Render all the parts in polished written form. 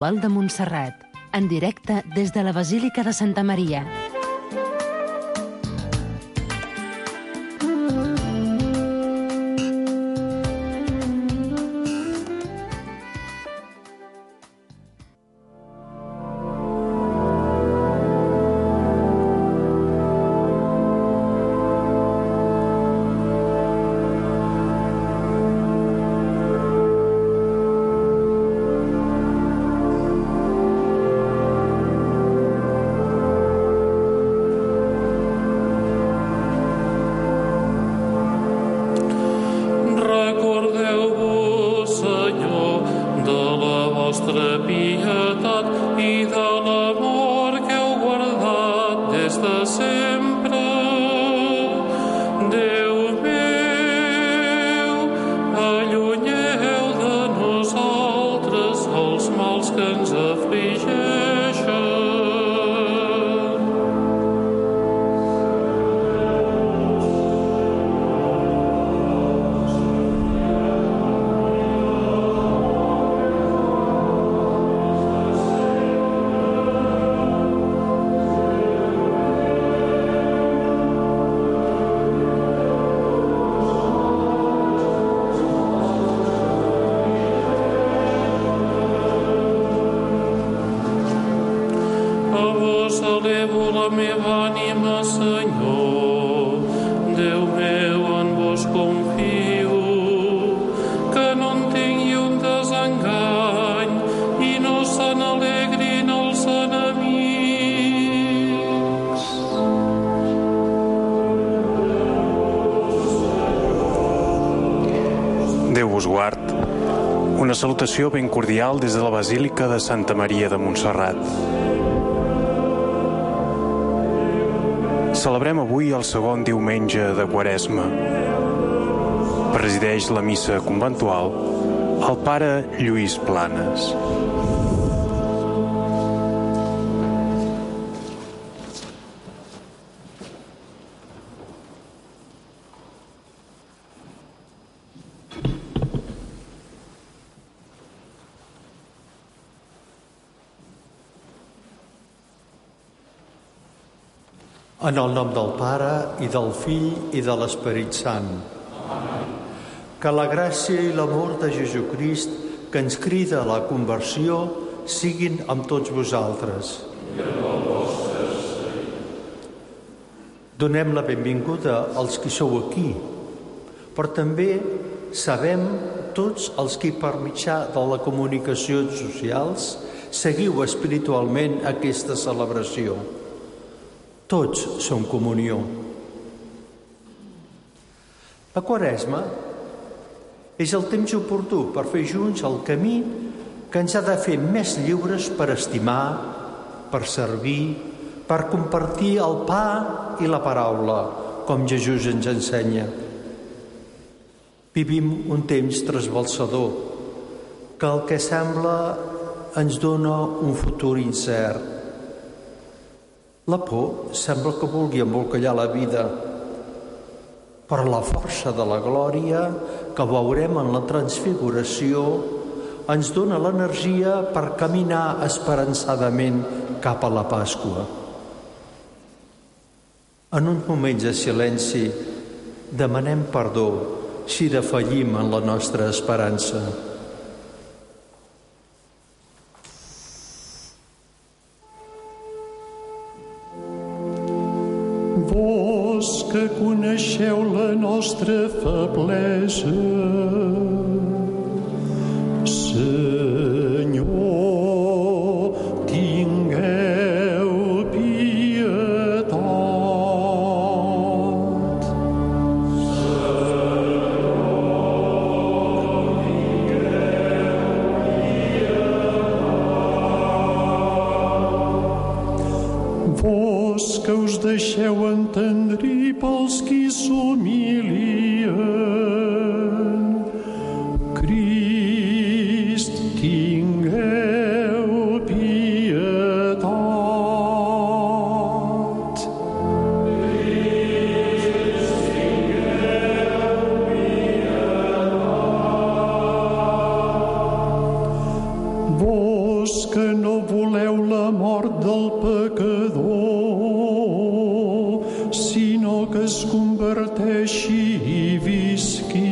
Val de Montserrat, en directe des de la Basílica de Santa Maria. Una salutació ben cordial des de la Basílica de Santa Maria de Montserrat. Celebrem avui el segon diumenge de Quaresma. Presideix la missa conventual el pare Lluís Planes. En el nom del Pare, i del Fill, i de l'Esperit Sant. Amén. Que la gràcia i l'amor de Jesucrist, que ens crida a la conversió, siguin amb tots vosaltres. Donem la benvinguda als qui sou aquí, però també sabem tots els qui per mitjà de les comunicacions socials seguiu espiritualment aquesta celebració. Tots som comunió. La Quaresma és el temps oportú per fer junts el camí que ens ha de fer més lliures per estimar, per servir, per compartir el pa i la paraula, com Jesús ens ensenya. Vivim un temps trasbalsador, que el que sembla ens dona un futur incert. La por sembla que vulgui embolcallar la vida, però la força de la glòria que veurem en la transfiguració ens dona l'energia per caminar esperançadament cap a la Pasqua. En uns moments de silenci demanem perdó si defallim en la nostra esperança. Vós que coneixeu la nostra feblesa, Senyor, tingueu pietat. Vós que us deixeu entendrir pels qui s'humilien, Crist, tingueu pietat. Crist, tingueu pietat. Vós que que no voleu la mort del pecador, sinó que es converteixi i visqui.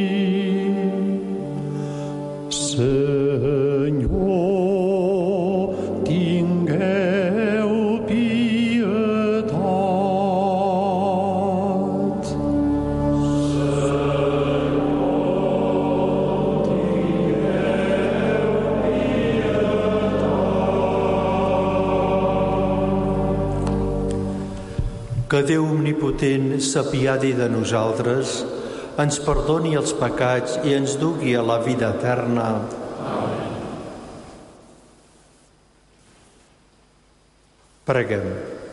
Senyor, tingueu pietat. Que Déu omnipotent s'apiadi de nosaltres, ens perdoni els pecats i ens dugui a la vida eterna. Amén. Preguem.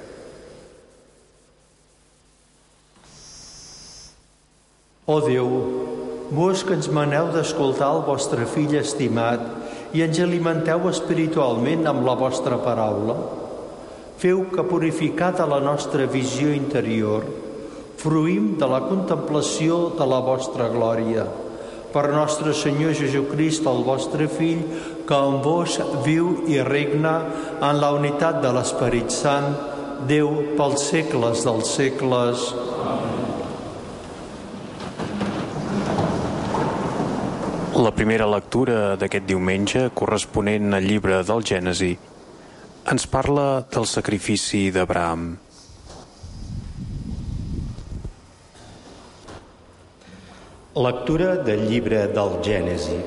Ó Déu, vos que ens maneu d'escoltar el vostre Fill estimat i ens alimenteu espiritualment amb la vostra paraula, feu que, purificada la nostra visió interior, fruïm de la contemplació de la vostra glòria. Per nostre Senyor Jesucrist, el vostre Fill, que amb vos viu i regna en la unitat de l'Esperit Sant, Déu pels segles dels segles. La primera lectura d'aquest diumenge, corresponent al llibre del Gènesi, ens parla del sacrifici d'Abraham. Lectura del llibre del Gènesi.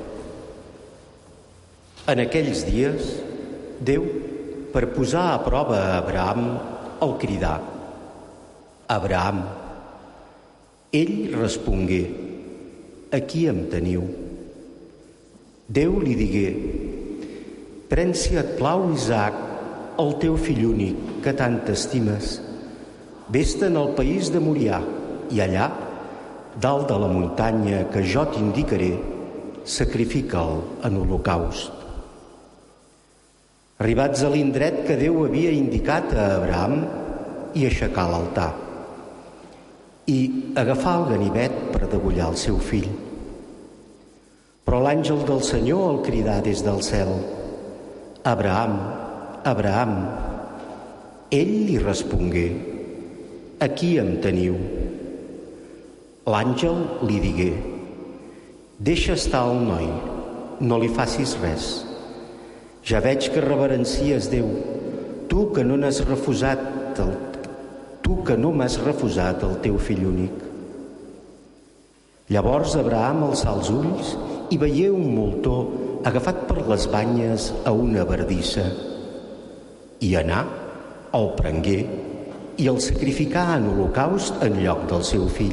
En aquells dies, Déu, per posar a prova a Abraham, el cridà: Abraham. Ell respongué: Aquí em teniu. Déu li digué: Pren, si et plau, Isaac, el teu fill únic, que tant t'estimes. Ves-te'n al país de Morià, i allà, dalt de la muntanya que jo t'indicaré, sacrifica'l en holocaust. Arribats a l'indret que Déu havia indicat a Abraham, i aixecar l'altar, i agafar el ganivet per degollar el seu fill. Però l'àngel del Senyor el cridà des del cel: Abraham, Abraham. Ell li respongué: Aquí em teniu. L'àngel li digué: Deixa estar el noi, no li facis res. Ja veig que reverencies Déu, tu que no m'has refusat el teu fill únic. Llavors Abraham alçà els ulls i veié un moltó agafat per les banyes a una bardissa. I anà, el prengué i el sacrificà en holocaust en lloc del seu fill.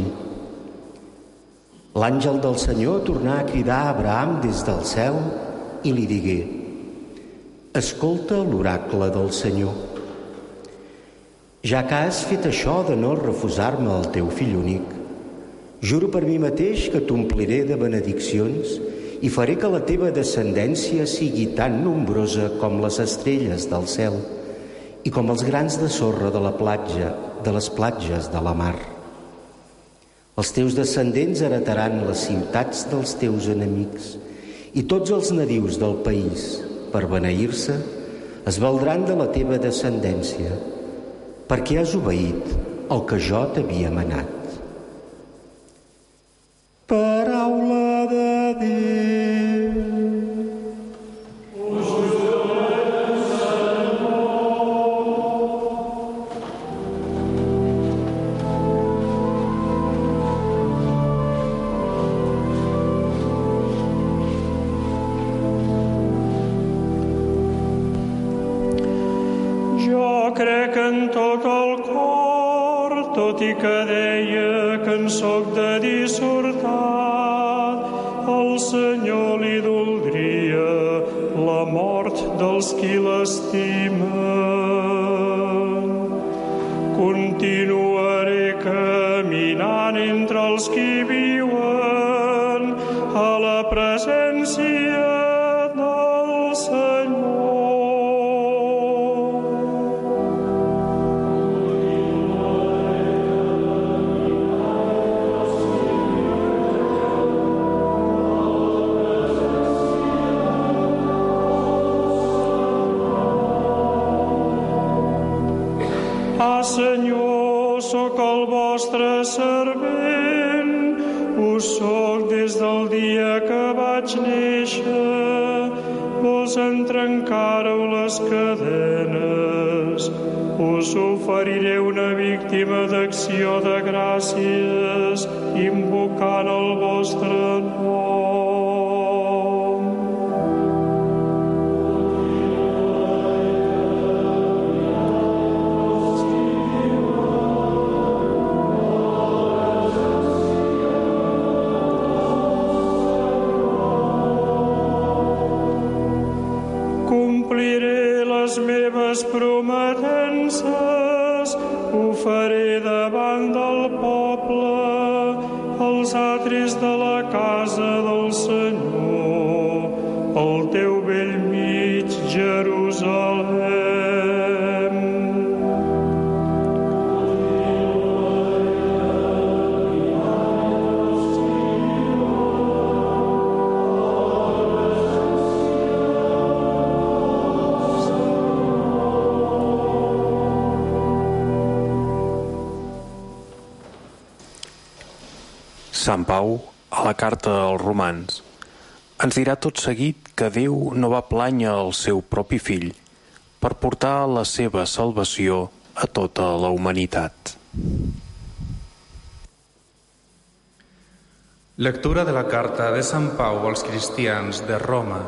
L'àngel del Senyor tornà a cridar a Abraham des del cel i li digué: Escolta l'oracle del Senyor. Ja que has fet això de no refusar-me el teu fill únic, juro per mi mateix que t'ompliré de benediccions i faré que la teva descendència sigui tan nombrosa com les estrelles del cel i com els grans de sorra de les platges de la mar. Els teus descendents heretaran les ciutats dels teus enemics i tots els nadius del país, per beneir-se, es valdran de la teva descendència, perquè has obeït el que jo t'havia manat. Paraula de Déu. Crec en tot el cor, tot i que deia que en soc de dissortat, el Senyor li doldria la mort dels qui l'estimen. Continuaré caminant entre els qui viuen a la presència del Senyor. Senyor, sóc el vostre servent, ho sóc des del dia que vaig néixer. Vos en trencàreu les cadenes, us oferiré una víctima d'acció de gràcies, invocant el vostre nom. Compliré les meves prometences, ho faré davant del poble, als atris de la casa del Senyor, al teu bell mig, Jerusalem. Sant Pau, a la carta als Romans, ens dirà tot seguit que Déu no va plànyer el seu propi fill per portar la seva salvació a tota la humanitat. Lectura de la carta de Sant Pau als cristians de Roma.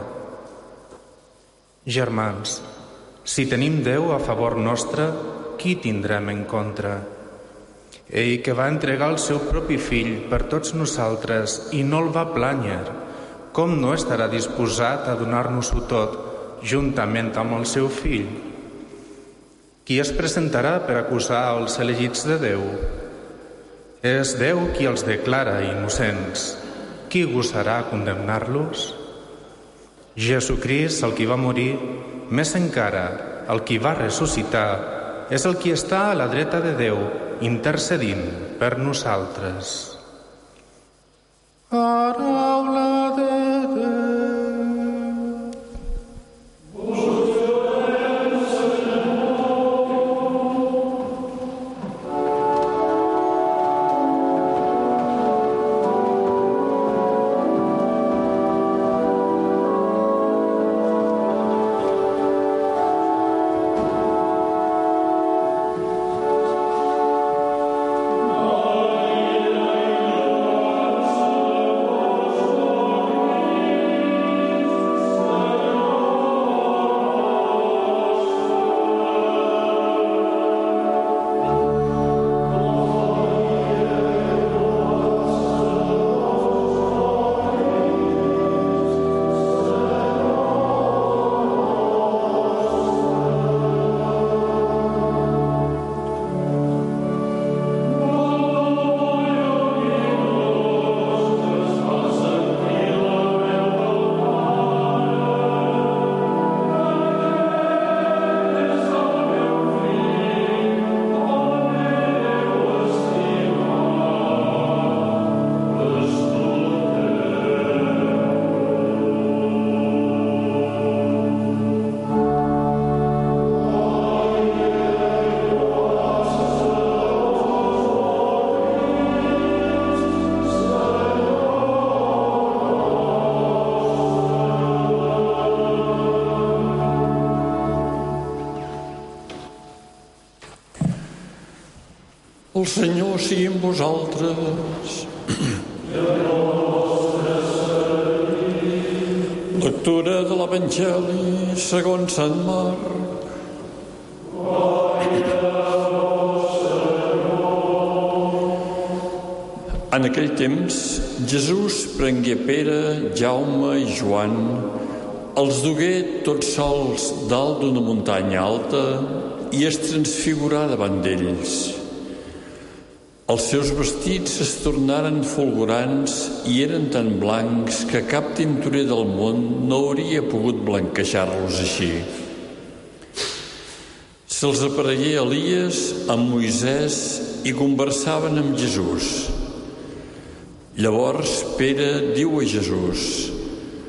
Germans, si tenim Déu a favor nostre, qui tindrem en contra? Ell que va entregar el seu propi fill per tots nosaltres i no el va plànyer, com no estarà disposat a donar-nos-ho tot juntament amb el seu fill? Qui es presentarà per acusar els elegits de Déu? És Déu qui els declara innocents. Qui gosarà condemnar-los? Jesucrist, el qui va morir, més encara, el qui va ressuscitar, és el qui està a la dreta de Déu, intercedint per nosaltres. Paraula de Déu. El Senyor sigui amb vosaltres. Lectura de l'Evangeli segons Sant Marc. En aquell temps, Jesús prengué Pere, Jaume i Joan, els dugué tots sols dalt d'una muntanya alta i es transfigurà davant d'ells. Els seus vestits es tornaren folgorants i eren tan blancs que cap tintorer del món no hauria pogut blanquejar-los així. Se'ls aparegué Elies amb Moisès i conversaven amb Jesús. Llavors Pere diu a Jesús: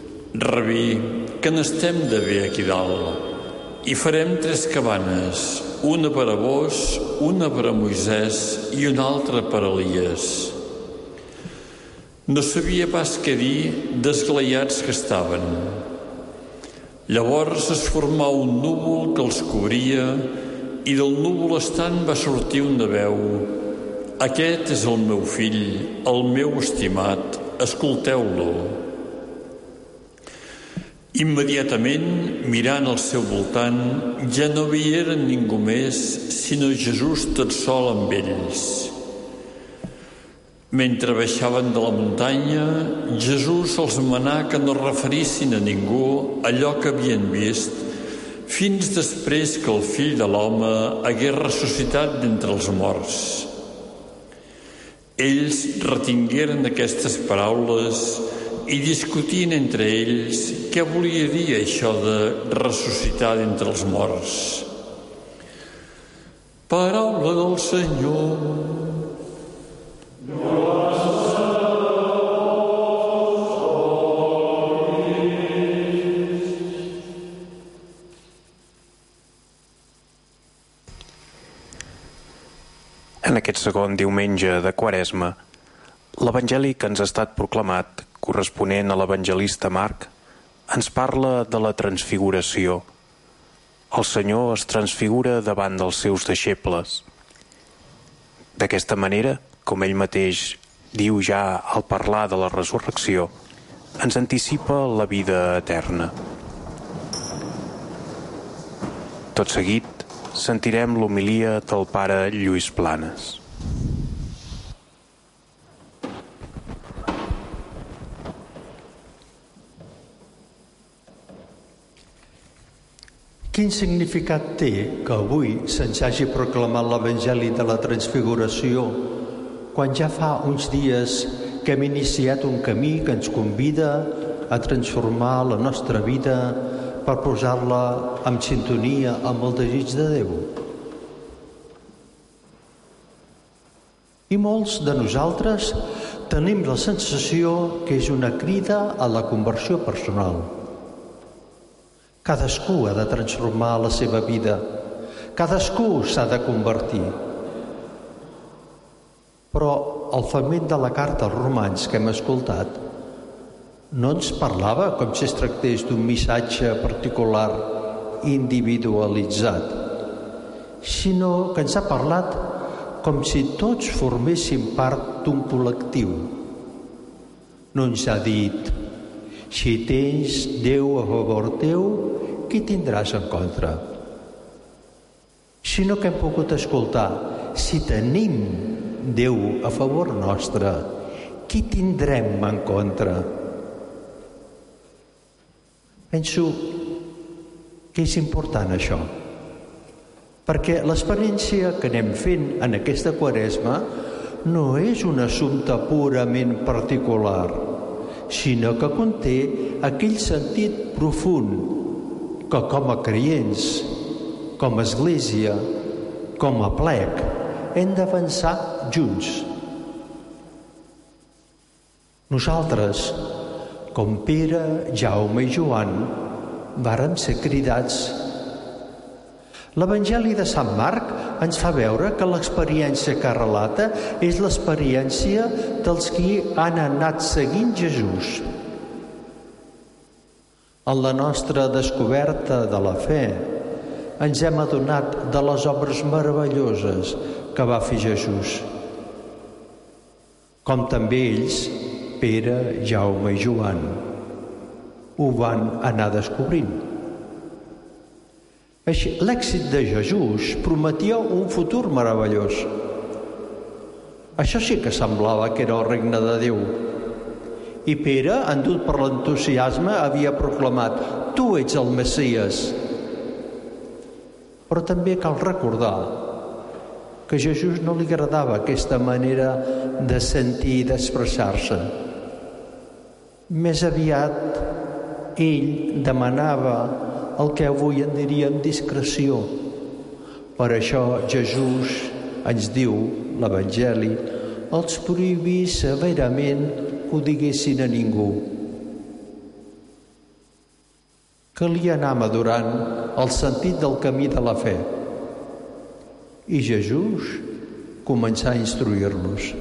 «Rabí, que n'estem de bé aquí dalt, i farem 3 cabanes, una per a vos, una per a Moisès i una altra per a Elies. No sabia pas què dir d'esglaiats que estaven. Llavors es formà un núvol que els cobria i del núvol estant va sortir una veu: «Aquest és el meu fill, el meu estimat, escolteu-lo». Immediatament, mirant al seu voltant, ja no veieren ningú més, sinó Jesús tot sol amb ells. Mentre baixaven de la muntanya, Jesús els manà que no referissin a ningú allò que havien vist, fins després que el Fill de l'Home hagués ressuscitat d'entre els morts. Ells retingueren aquestes paraules i discutien entre ells què volia dir això de ressuscitar d'entre els morts. Paraula del Senyor. En aquest segon diumenge de Quaresma, l'Evangeli que ens ha estat proclamat, corresponent a l'evangelista Marc, ens parla de la transfiguració. El Senyor es transfigura davant dels seus deixebles. D'aquesta manera, com ell mateix diu ja al parlar de la resurrecció, ens anticipa la vida eterna. Tot seguit, sentirem l'homilia del pare Lluís Planes. Quin significat té que avui se'ns hagi proclamat l'Evangeli de la Transfiguració quan ja fa uns dies que hem iniciat un camí que ens convida a transformar la nostra vida per posar-la en sintonia amb el desig de Déu? I molts de nosaltres tenim la sensació que és una crida a la conversió personal. Cadascú ha de transformar la seva vida. Cadascú s'ha de convertir. Però el fragment de la carta als Romans que hem escoltat no ens parlava com si es tractés d'un missatge particular individualitzat, sinó que ens ha parlat com si tots forméssim part d'un col·lectiu. No ens ha dit: si tens Déu a favor teu, qui tindràs en contra? Sinó que hem pogut escoltar: si tenim Déu a favor nostre, qui tindrem en contra? Penso que és important això, perquè l'experiència que anem fent en aquesta Quaresma no és un assumpte purament particular, sinó que conté aquell sentit profund que com a creients, com a església, com a plec, hem d'avançar junts. Nosaltres, com Pere, Jaume i Joan, vàrem ser cridats. L'Evangeli de Sant Marc ens fa veure que l'experiència que relata és l'experiència dels qui han anat seguint Jesús. En la nostra descoberta de la fe ens hem adonat de les obres meravelloses que va fer Jesús, com també ells, Pere, Jaume i Joan, ho van anar descobrint. Així, l'èxit de Jesús prometia un futur meravellós. Això sí que semblava que era el regne de Déu. I Pere, endut per l'entusiasme, havia proclamat: tu ets el Messies. Però també cal recordar que a Jesús no li agradava aquesta manera de sentir i d'expressar-se. Més aviat ell demanava el que avui en diríem discreció. Per això Jesús ens diu, l'Evangeli, els prohibí severament que ho diguessin a ningú. Calia anar madurant el sentit del camí de la fe. I Jesús començà a instruir-los.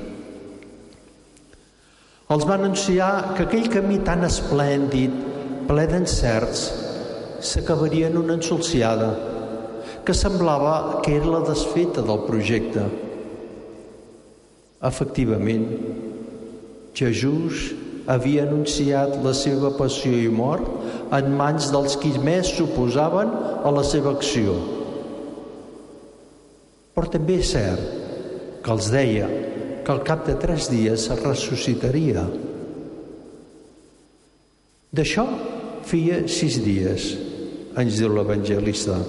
Els va anunciar que aquell camí tan esplèndid, ple d'encerts, s'acabaria en una ensolsiada, que semblava que era la desfeta del projecte. Efectivament, Jesús havia anunciat la seva passió i mort en mans dels qui més s'oposaven a la seva acció. Però també és cert que els deia que al cap de 3 dies es ressuscitaria. D'això feia 6 dies, ens diu l'evangelista.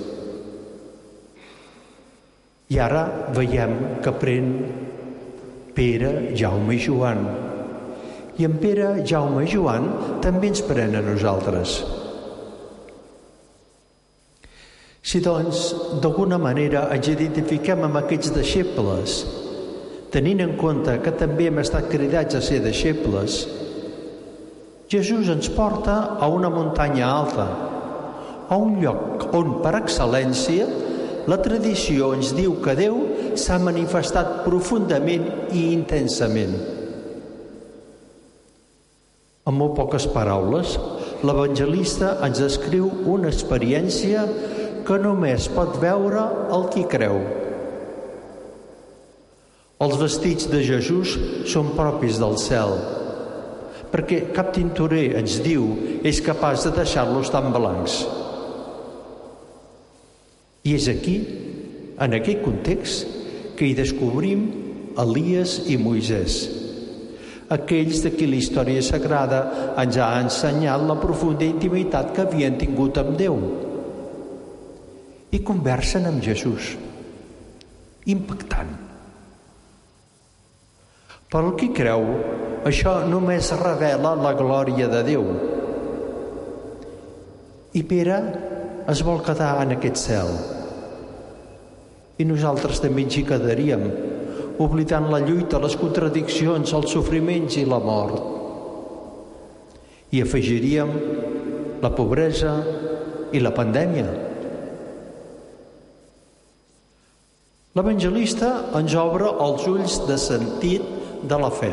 I ara veiem que pren Pere, Jaume i Joan. I en Pere, Jaume i Joan també ens pren a nosaltres. Si doncs, d'alguna manera, ens identifiquem amb aquests deixebles, tenint en compte que també hem estat cridats a ser deixebles, Jesús ens porta a una muntanya alta, a un lloc on, per excel·lència, la tradició ens diu que Déu s'ha manifestat profundament i intensament. En molt poques paraules, l'evangelista ens descriu una experiència que només pot veure el qui creu. Els vestits de Jesús són propis del cel, perquè cap tintorer, ens diu, és capaç de deixar-los tan blancs. I és aquí, en aquest context, que hi descobrim Elies i Moisès, aquells de qui la història sagrada ens ha ensenyat la profunda intimitat que havien tingut amb Déu. I conversen amb Jesús. Impactant. Per al qui creu, això només revela la glòria de Déu. I Pere es vol quedar en aquest cel. I nosaltres també ens hi quedaríem, oblidant la lluita, les contradiccions, els sofriments i la mort. I afegiríem la pobresa i la pandèmia. L'evangelista ens obre els ulls de sentit de la fe.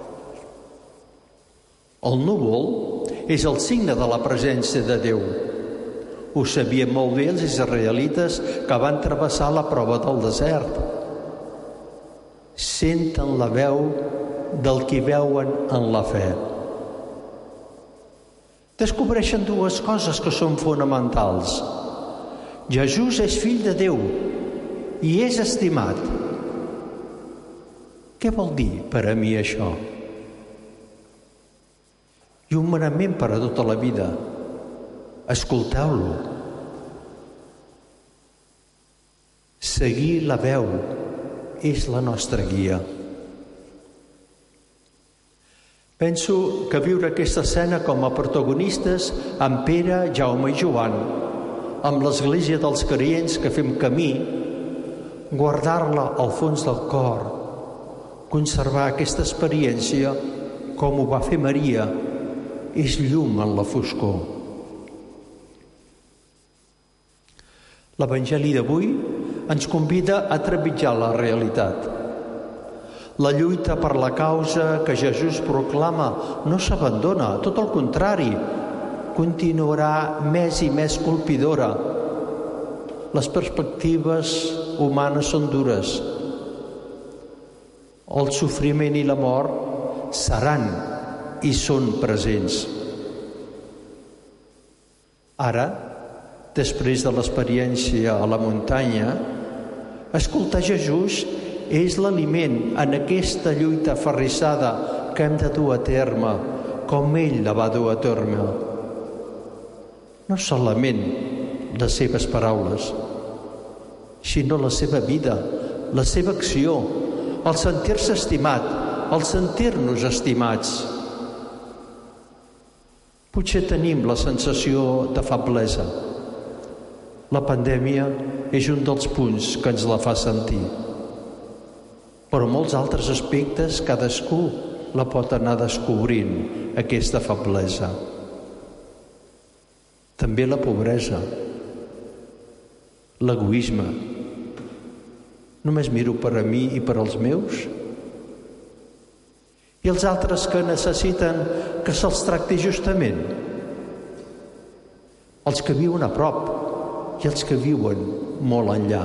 El núvol és el signe de la presència de Déu. Ho sabien molt bé els israelites que van travessar la prova del desert. Senten la veu del qui veuen en la fe. Descobreixen 2 coses que són fonamentals. Jesús és fill de Déu i és estimat. Què vol dir per a mi això? I un manament per a tota la vida. Escolteu-lo. Seguir la veu és la nostra guia. Penso que viure aquesta escena com a protagonistes amb Pere, Jaume i Joan, amb l'Església dels creients que fem camí, guardar-la al fons del cor, conservar aquesta experiència com ho va fer Maria, és llum en la foscor. L'Evangeli d'avui ens convida a trepitjar la realitat. La lluita per la causa que Jesús proclama no s'abandona, tot el contrari, continuarà més i més colpidora. Les perspectives humanes són dures. El sofriment i la mort seran i són presents. Ara, després de l'experiència a la muntanya, escoltar Jesús és l'aliment en aquesta lluita aferrissada que hem de dur a terme, com ell la va dur a terme. No solament les seves paraules, sinó la seva vida, la seva acció, el sentir-se estimat, el sentir-nos estimats. Potser tenim la sensació de feblesa. La pandèmia és un dels punts que ens la fa sentir. Però molts altres aspectes cadascú la pot anar descobrint, aquesta feblesa. També la pobresa, l'egoisme, Només miro per a mi i per als meus? I els altres que necessiten que se'ls tracti justament? Els que viuen a prop i els que viuen molt enllà.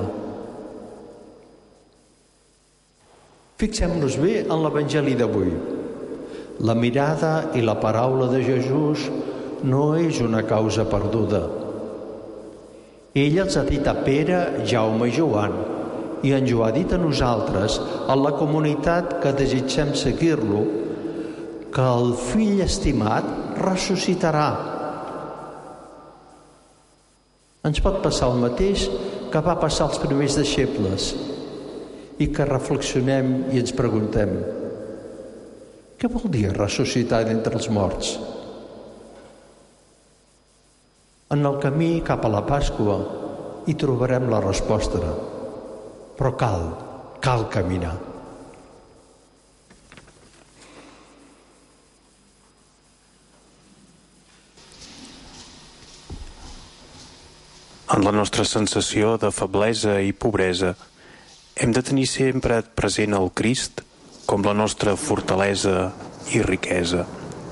Fixem-nos bé en l'Evangeli d'avui. La mirada i la paraula de Jesús no és una causa perduda. Ell els ha dit a Pere, Jaume i Joan, i ens ho ha dit a nosaltres, a la comunitat que desitgem seguir-lo, que el fill estimat ressuscitarà. Ens pot passar el mateix que va passar als primers deixebles i que reflexionem i ens preguntem: què vol dir ressuscitar d'entre els morts? En el camí cap a la Pasqua hi trobarem la resposta, però cal caminar. En la nostra sensació de feblesa i pobresa, hem de tenir sempre present el Crist com la nostra fortalesa i riquesa.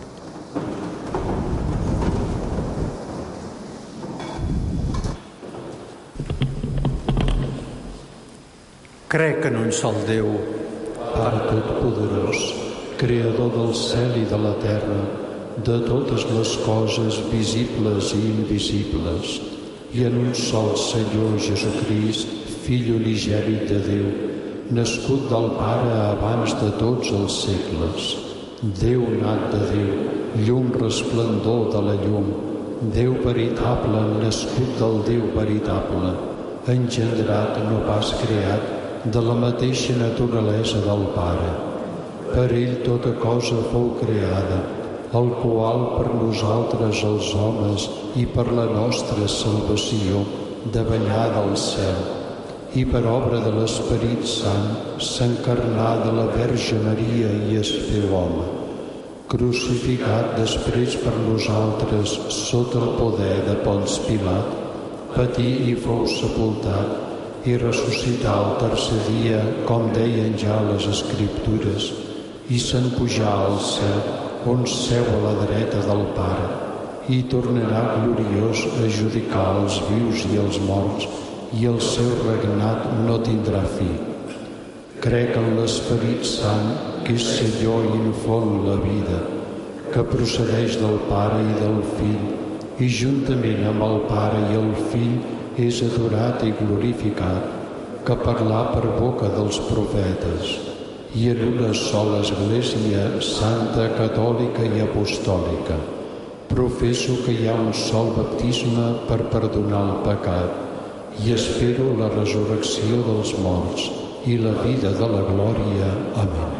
Crec en un sol Déu, Pare Totpoderós, Creador del cel i de la terra, de totes les coses visibles i invisibles, i en un sol Senyor Jesucrist, Fill unigènit de Déu, nascut del Pare abans de tots els segles, Déu nat de Déu, llum resplendor de la llum, Déu veritable, nascut del Déu veritable, engendrat, no pas creat, de la mateixa naturalesa del Pare. Per ell tota cosa fou creada, el qual per nosaltres els homes i per la nostra salvació davallà del cel, i per obra de l'Esperit Sant s'encarnà de la Verge Maria i es féu home, crucificat després per nosaltres sota el poder de Ponç Pilat, patí i fou sepultat, i ressuscitar el tercer dia, com deien ja les Escriptures, i se'n pujà al cel, on seu a la dreta del Pare, i tornarà gloriós a judicar els vius i els morts, i el seu regnat no tindrà fi. Crec en l'Esperit Sant, que és Senyor i infon la vida, que procedeix del Pare i del Fill, i juntament amb el Pare i el Fill és adorat i glorificat, que parlà per boca dels profetes, i en una sola Església santa, catòlica i apostòlica. Professo que hi ha un sol baptisme per perdonar el pecat, i espero la resurrecció dels morts i la vida de la glòria. Amén.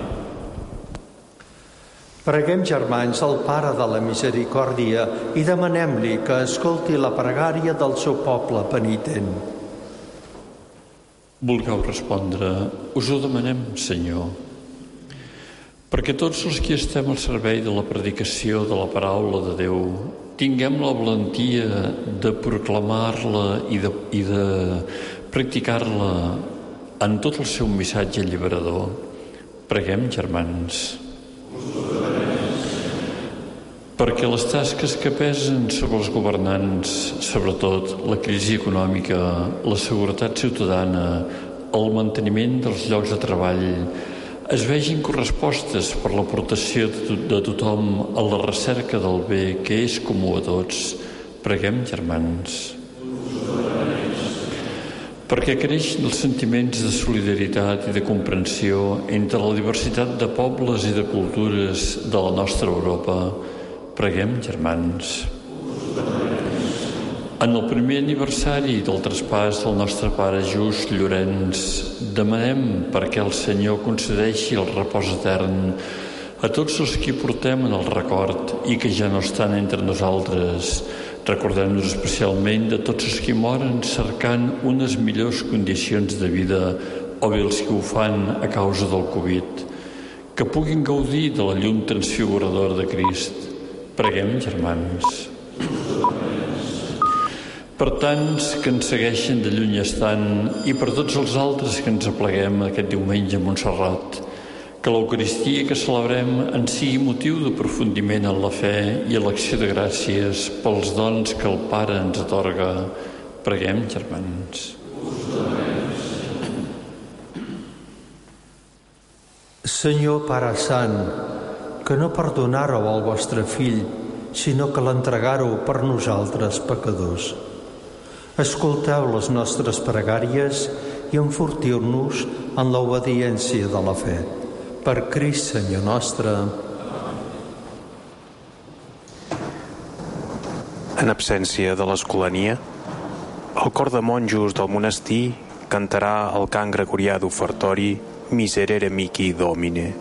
Preguem, germans, al Pare de la Misericòrdia i demanem-li que escolti la pregària del seu poble penitent. Vulgueu respondre, us ho demanem, Senyor, perquè tots els que estem al servei de la predicació de la paraula de Déu tinguem la valentia de proclamar-la i de practicar-la en tot el seu missatge alliberador. Preguem, germans, perquè les tasques que pesen sobre els governants, sobretot la crisi econòmica, la seguretat ciutadana, el manteniment dels llocs de treball, es vegin correspostes per l'aportació de tothom a la recerca del bé que és comú a tots. Preguem, germans, perquè creixin els sentiments de solidaritat i de comprensió entre la diversitat de pobles i de cultures de la nostra Europa. Preguem, germans. En el primer aniversari del traspàs del nostre pare Just Llorenç, demanem perquè el Senyor concedeixi el repòs etern a tots els que portem en el record i que ja no estan entre nosaltres. Recordem-nos especialment de tots els que moren cercant unes millors condicions de vida o bé els que ho fan a causa del Covid, que puguin gaudir de la llum transfiguradora de Crist. Preguem, germans. per tants que ens segueixen de lluny estant i per tots els altres que ens apleguem aquest diumenge a Montserrat, que l'Eucaristia que celebrem en sigui motiu d'aprofundiment en la fe i a l'acció de gràcies pels dons que el Pare ens atorga. Preguem, germans. Senyor Pare Sant, que no perdonàreu al vostre Fill, sinó que l'entregàreu per nosaltres pecadors. Escolteu les nostres pregàries i enfortiu-nos en l'obediència de la fe. Per Crist, Senyor nostre. En absència de l'Escolania, el cor de monjos del monestir cantarà el cant gregorià d'ofertori Miserere Mihi Domine.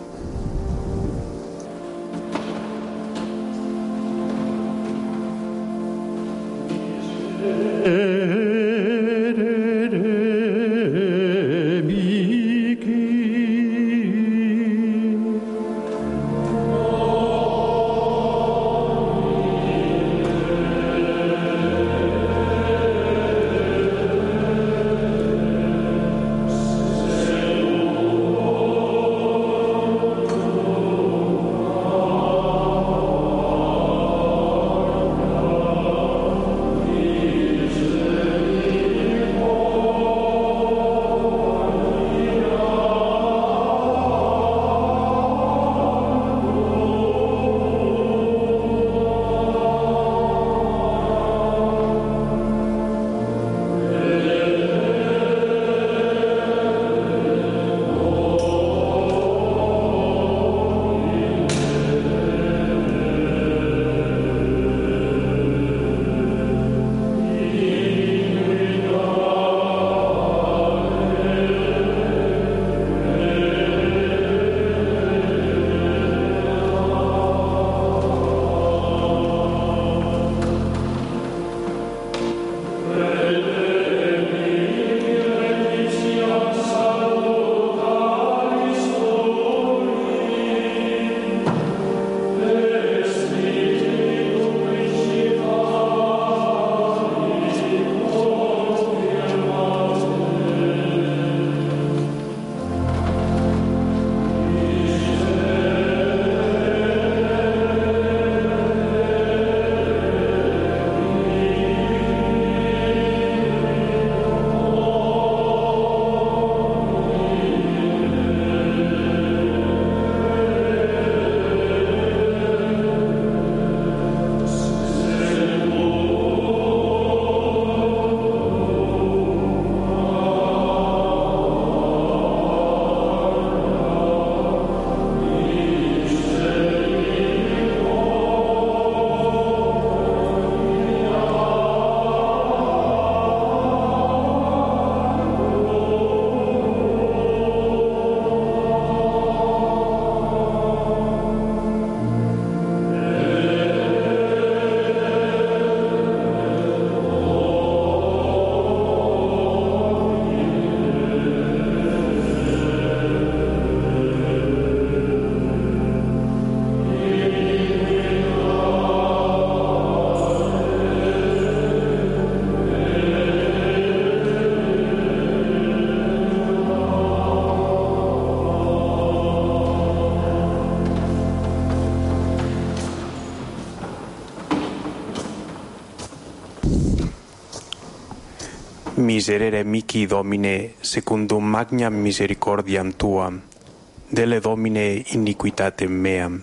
Miserere mihi Domine secundum magnam misericordiam tuam, dele Domine iniquitatem meam.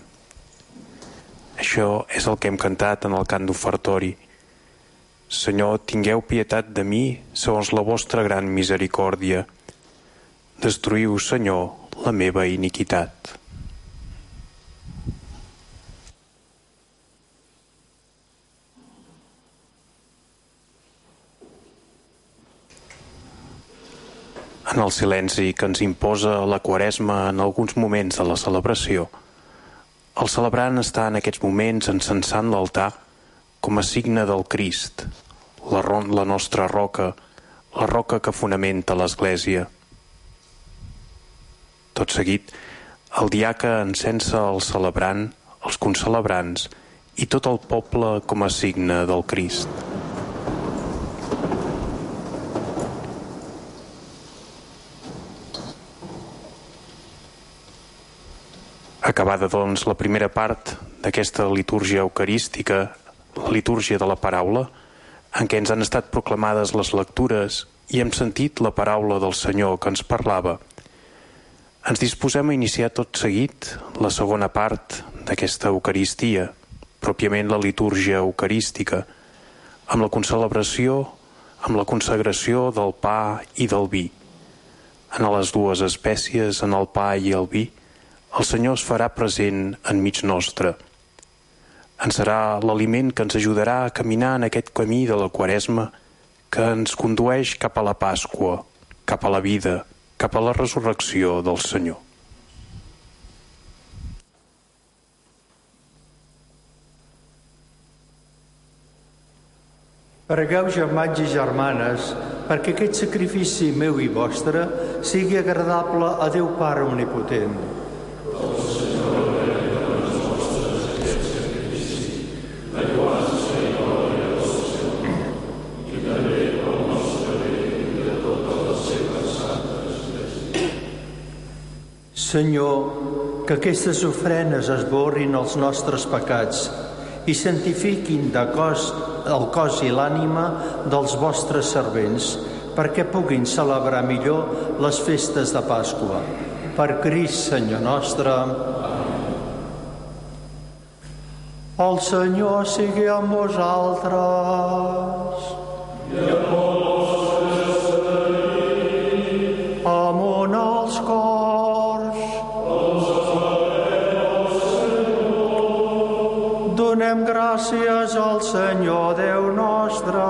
Això és el que hem cantat en el cant d'ofertori. Senyor, tingueu pietat de mi segons la vostra gran misericòrdia. Destruïu, Senyor, la meva iniquitat. En el silenci que ens imposa la Quaresma en alguns moments de la celebració, el celebrant està en aquests moments encensant l'altar com a signe del Crist, la nostra roca, la roca que fonamenta l'Església. Tot seguit, el diaca encensa el celebrant, els concelebrants i tot el poble com a signe del Crist. Acabada, doncs, la primera part d'aquesta litúrgia eucarística, la litúrgia de la paraula, en què ens han estat proclamades les lectures i hem sentit la paraula del Senyor que ens parlava, ens disposem a iniciar tot seguit la segona part d'aquesta Eucaristia, pròpiament la litúrgia eucarística, amb la concelebració, amb la consagració del pa i del vi. En les dues espècies, en el pa i el vi, el Senyor es farà present enmig nostre. En serà l'aliment que ens ajudarà a caminar en aquest camí de la Quaresma que ens condueix cap a la Pasqua, cap a la vida, cap a la resurrecció del Senyor. Pregueu, germans i germanes, perquè aquest sacrifici meu i vostre sigui agradable a Déu Pare Omnipotent. Senyor, que aquestes ofrenes esborrin els nostres pecats i santifiquin el cos i l'ànima dels vostres servents, perquè puguin celebrar millor les festes de Pasqua. Per Crist, Senyor nostre. El Senyor sigui amb vosaltres. Amunt els cors. Donem gràcies al Senyor Déu nostre.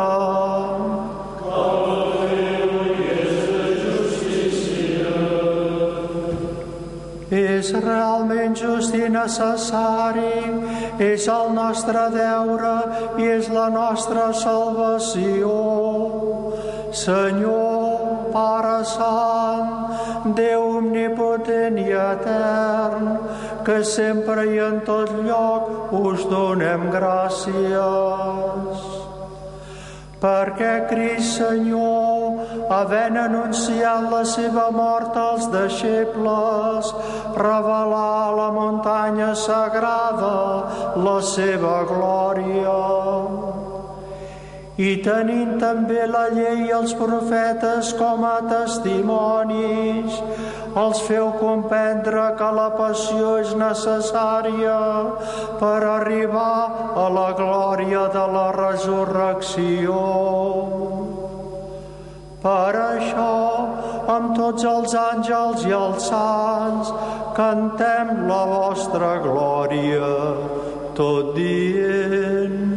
És realment just i necessari, és el nostre deure i és la nostra salvació. Senyor, Pare Sant, Déu omnipotent i etern, que sempre i en tot lloc us donem gràcies. Perquè Crist, Senyor, havent anunciat la seva mort als deixebles, revelà a la muntanya sagrada la seva glòria. I tenint també la llei i els profetes com a testimonis, els feu comprendre que la passió és necessària per arribar a la glòria de la resurrecció. Per això, amb tots els àngels i els sants, cantem la vostra glòria, tot dient: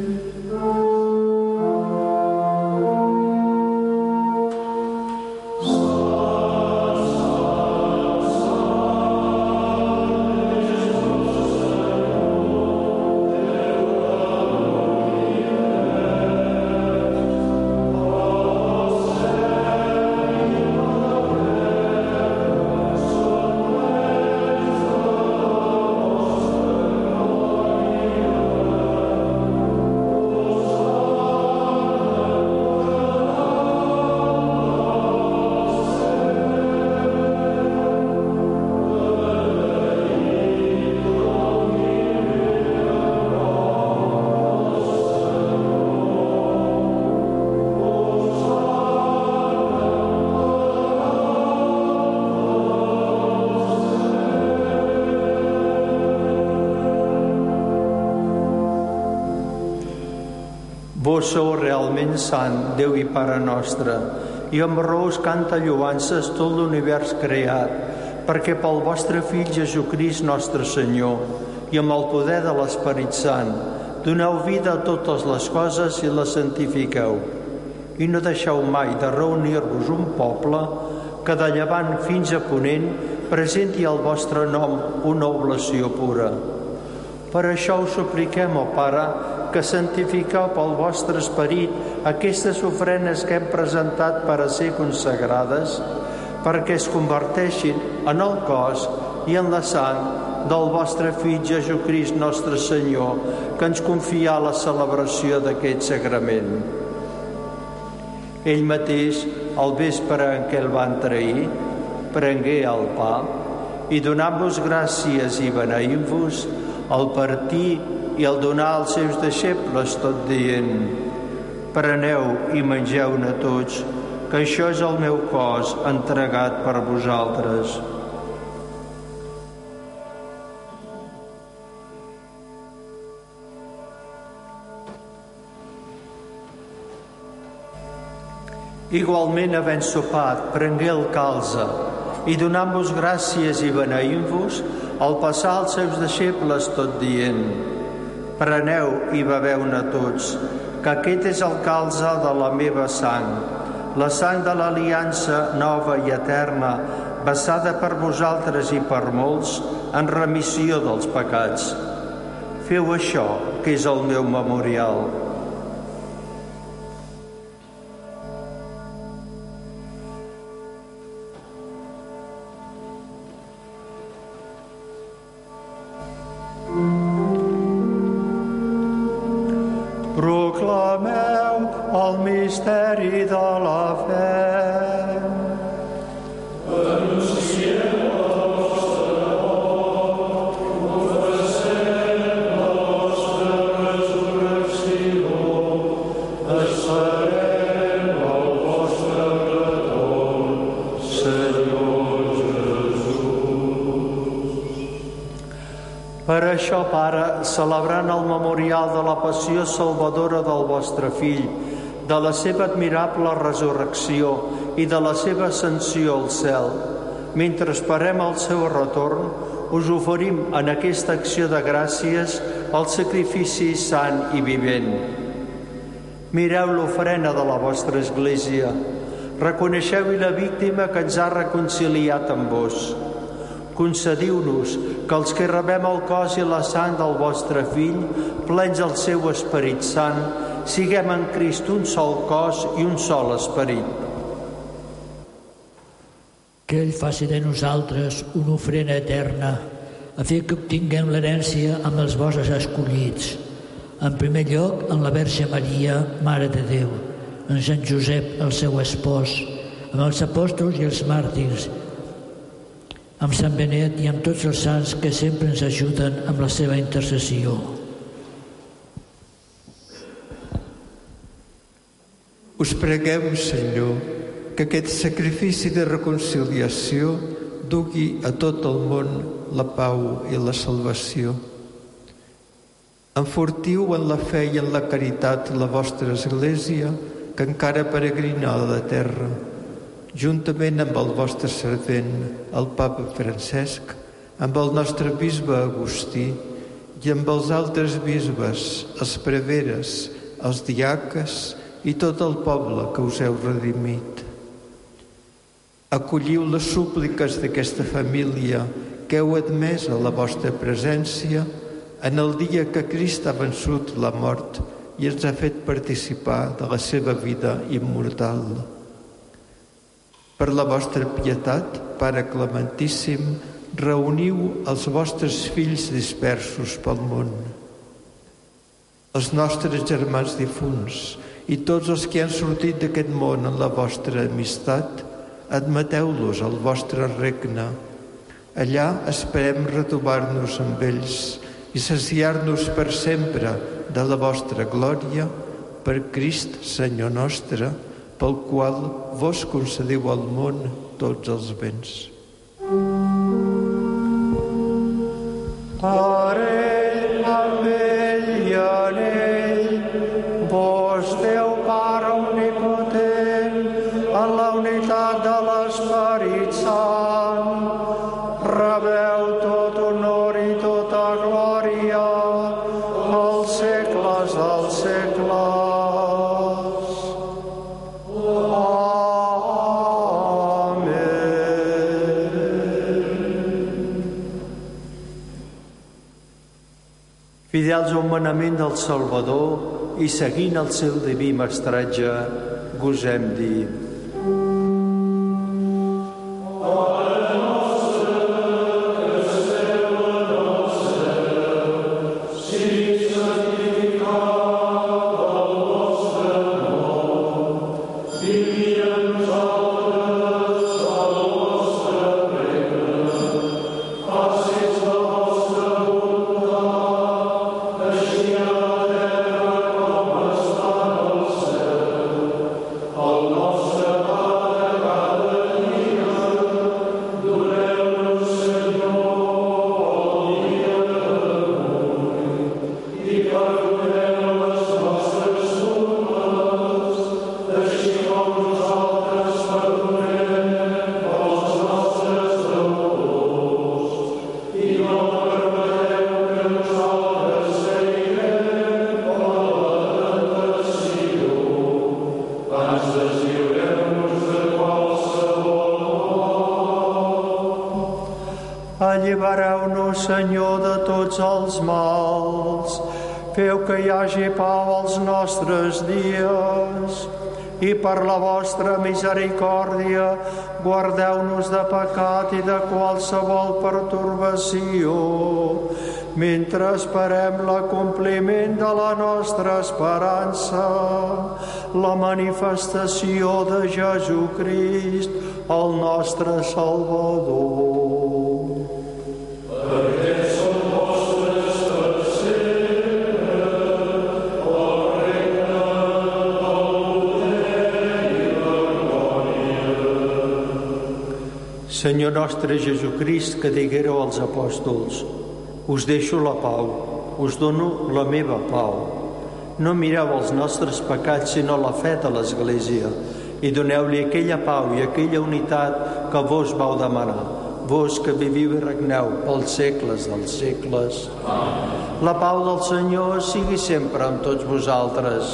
Vos sou realment sant, Déu i Pare nostre, i amb raó us canta lloances tot l'univers creat, perquè pel vostre Fill Jesucrist nostre Senyor, i amb el poder de l'Esperit Sant, doneu vida a totes les coses i les santifiqueu. I no deixeu mai de reunir-vos un poble que de llevant fins a ponent presenti al vostre nom una oblació pura. Per això us supliquem, ó Pare, que santifiqueu pel vostre esperit aquestes ofrenes que hem presentat per a ser consagrades, perquè es converteixin en el cos i en la sang del vostre Fill Jesucrist nostre Senyor, que ens confia la celebració d'aquest sagrament. Ell mateix, al vespre en què el van trair, prengué el pa i donant-vos gràcies i beneint-vos, el partir i el donar als seus deixebles, tot dient: preneu i mengeu-ne tots, que això és el meu cos entregat per vosaltres. Igualment, havent sopat, prengué el calze i donant-vos gràcies i beneint-vos, el passà als seus deixebles, tot dient: preneu i beveu-ne tots, que aquest és el calze de la meva sang, la sang de l'aliança nova i eterna, vessada per vosaltres i per molts en remissió dels pecats. Feu això, que és el meu memorial. Proclameu el misteri de la fe. Anunciem la vostra mort, confessem la vostra resurrecció, esperem el vostre retorn, Senyor Jesús. Per això, Pare, celebrant el memorial de la passió salvadora del vostre Fill, de la seva admirable resurrecció i de la seva ascensió al cel, mentre esperem el seu retorn, us oferim en aquesta acció de gràcies el sacrifici sant i vivent. Mireu l'ofrena de la vostra Església, reconeixeu-hi la víctima que ens ha reconciliat amb vos. Concediu-nos que els que rebem el cos i la sang del vostre Fill, plens del seu Esperit Sant, siguem en Crist un sol cos i un sol esperit. Que ell faci de nosaltres una ofrena eterna, a fi que obtinguem l'herència amb els vostres escollits. En primer lloc, en la Verge Maria, Mare de Déu, en Sant Josep, el seu espòs, amb els apòstols i els màrtirs, amb Sant Benet i amb tots els sants que sempre ens ajuden amb la seva intercessió. Us preguem, Senyor, que aquest sacrifici de reconciliació dugui a tot el món la pau i la salvació. Enfortiu en la fe i en la caritat la vostra Església, que encara peregrina a la terra, juntament amb el vostre servent, el Papa Francesc, amb el nostre bisbe Agustí i amb els altres bisbes, els preveres, els diaques i tot el poble que us heu redimit. Acolliu les súpliques d'aquesta família que heu admès a la vostra presència en el dia que Crist ha vençut la mort i ens ha fet participar de la seva vida immortal. Per la vostra pietat, Pare Clementíssim, reuniu els vostres fills dispersos pel món. Els nostres germans difunts i tots els que han sortit d'aquest món en la vostra amistat, admeteu-los al vostre regne. Allà esperem retrobar-nos amb ells i saciar-nos per sempre de la vostra glòria, per Crist, Senyor nostre, pel qual vos concediu al món tots els béns. Per ell, amb ell i en ell, vos, Déu Pare omnipotent, en la unitat de l'Esperit Sant, rebeu tot honor i tota glòria als segles dels segles. Fidels a un manament del Salvador i seguint el seu diví mestratge, gosem dir: Allibereu-nos, Senyor, de tots els mals. Feu que hi hagi pau als nostres dies i per la vostra misericòrdia guardeu-nos de pecat i de qualsevol pertorbació, mentre esperem l'acompliment de la nostra esperança, la manifestació de Jesucrist, el nostre Salvador. Perquè són vostres per sempre el regne, el poder i la glòria. Senyor nostre Jesucrist, que diguéreu als apòstols: us deixo la pau, us dono la meva pau. No mireu els nostres pecats, sinó la fe de l'Església, i doneu-li aquella pau i aquella unitat que vos vau demanar, vos que viviu i regneu pels segles dels segles. Amen. La pau del Senyor sigui sempre amb tots vosaltres.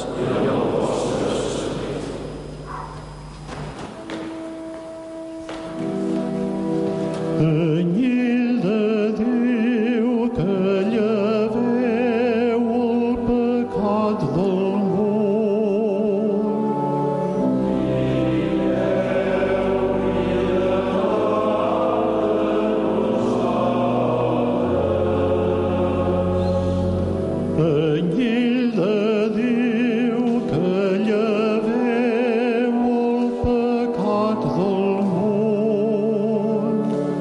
Anyell de Déu, que lleveu el pecat del món. Anyell de Déu, que lleveu el pecat del món.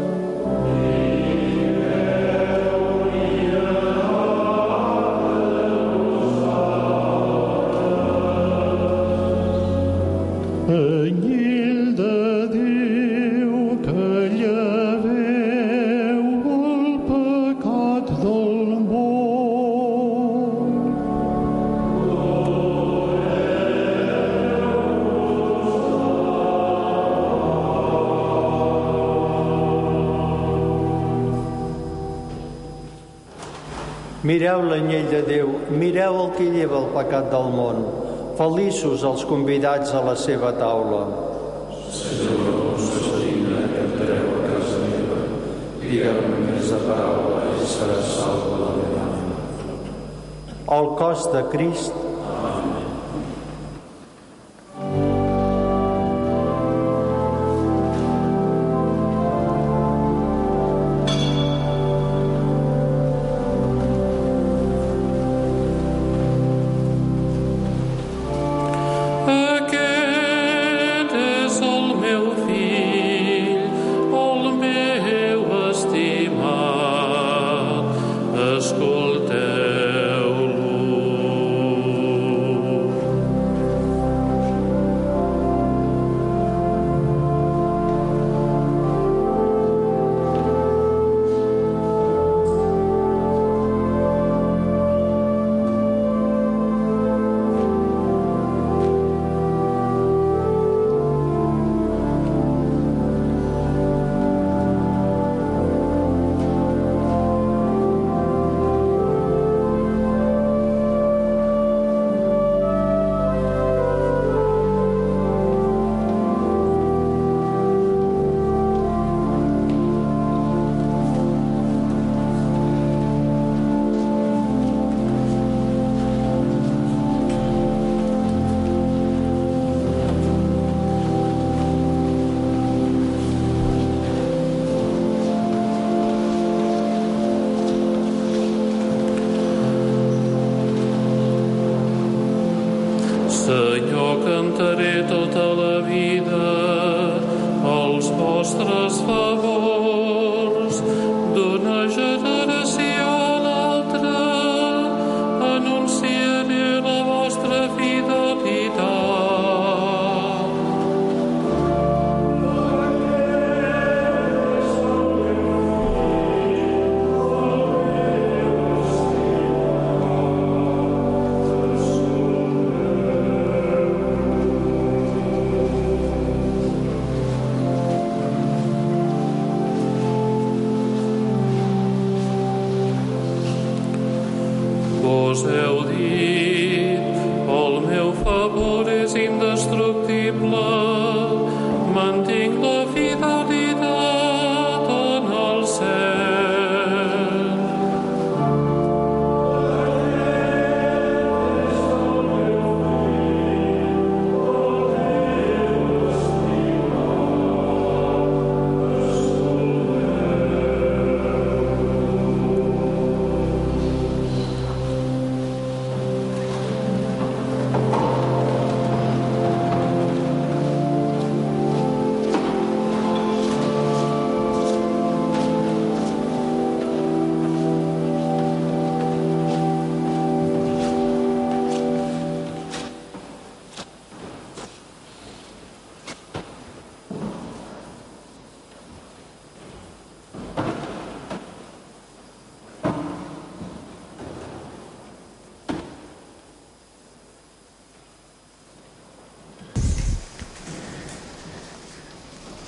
Anyell de Déu, que lleveu el pecat del món. Mireu l'anyell de Déu, mireu el que lleva el pecat del món. Feliços els convidats a la seva taula. Senyor, no sóc digne que entreu a casa meva. Digueu només la paraula i serà salva la meva ànima. El cos de Crist. Aquest és el meu fill, el meu estimat, escolteu-lo. Senyor, cantaré tota la vida els vostres favors. D'una generació a l'altra anunciaré la vostra fidelitat.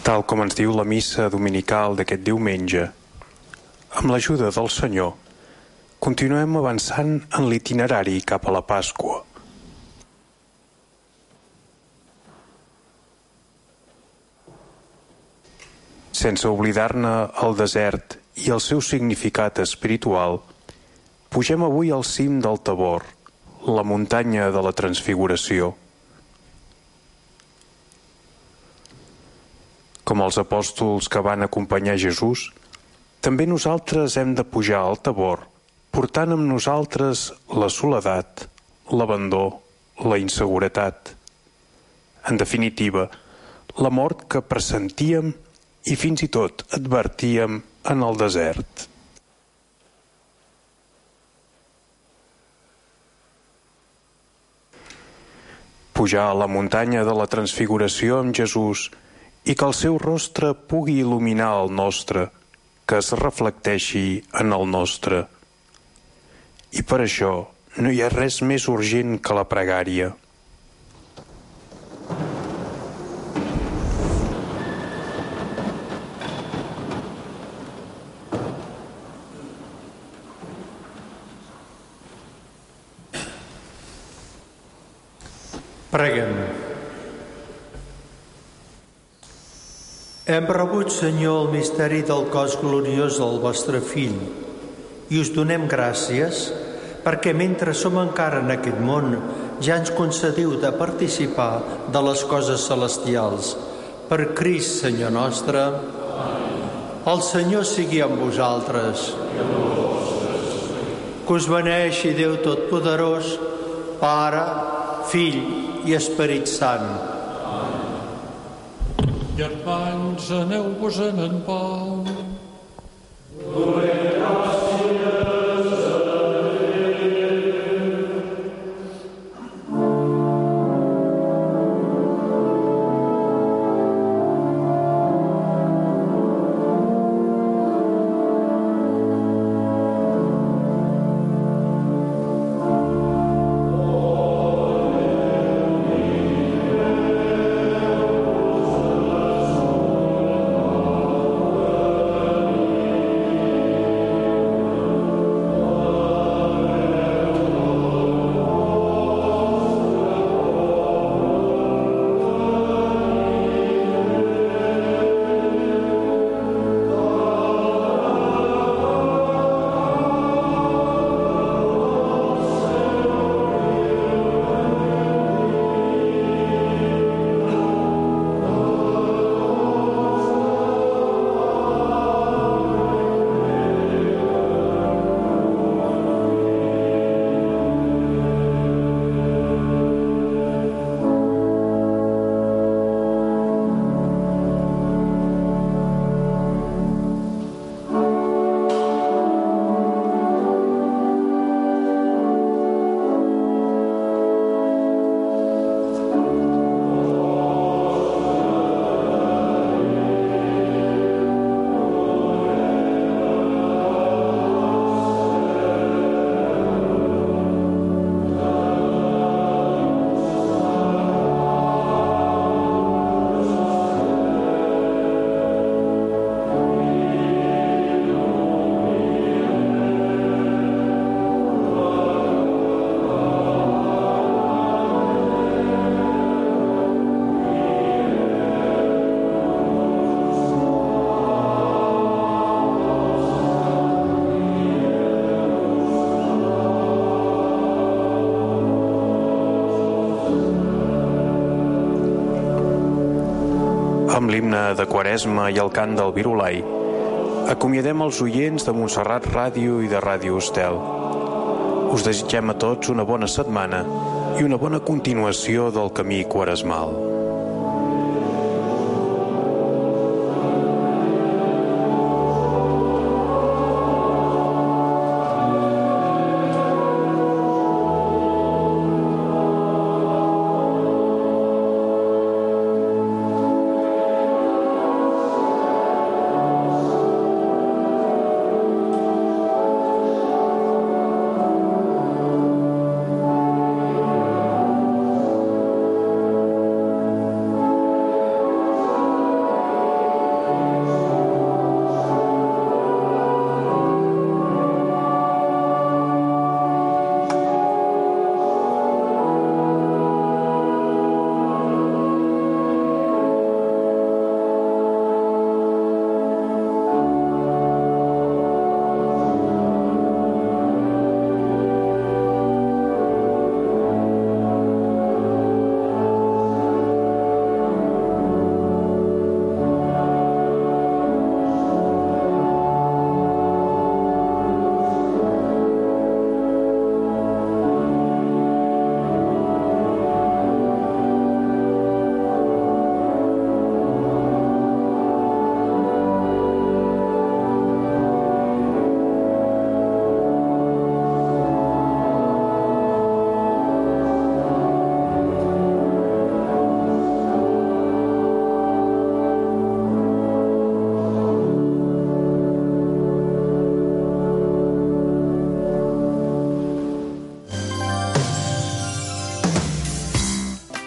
Tal com ens diu la missa dominical d'aquest diumenge, amb l'ajuda del Senyor, continuem avançant en l'itinerari cap a la Pasqua. Sense oblidar-ne el desert i el seu significat espiritual, pugem avui al cim del Tabor, la muntanya de la Transfiguració. Com els apòstols que van acompanyar Jesús, també nosaltres hem de pujar al Tabor, portant amb nosaltres la soledat, l'abandó, la inseguretat. En definitiva, la mort que pressentíem i fins i tot advertíem en el desert. Pujar a la muntanya de la Transfiguració amb Jesús i que el seu rostre pugui il·luminar el nostre, que es reflecteixi en el nostre. I per això no hi ha res més urgent que la pregària. Preguem. Hem rebut, Senyor, el misteri del cos gloriós del vostre Fill i us donem gràcies perquè mentre som encara en aquest món ja ens concediu de participar de les coses celestials. Per Crist, Senyor nostre. El Senyor sigui amb vosaltres. Que us beneeixi Déu Totpoderós, Pare, Fill i Esperit Sant. Germans, aneu-vos-en en pau. Amb l'himne de Quaresma i el cant del Virolai, acomiadem els oients de Montserrat Ràdio i de Ràdio Estel. Us desitgem a tots una bona setmana i una bona continuació del camí quaresmal.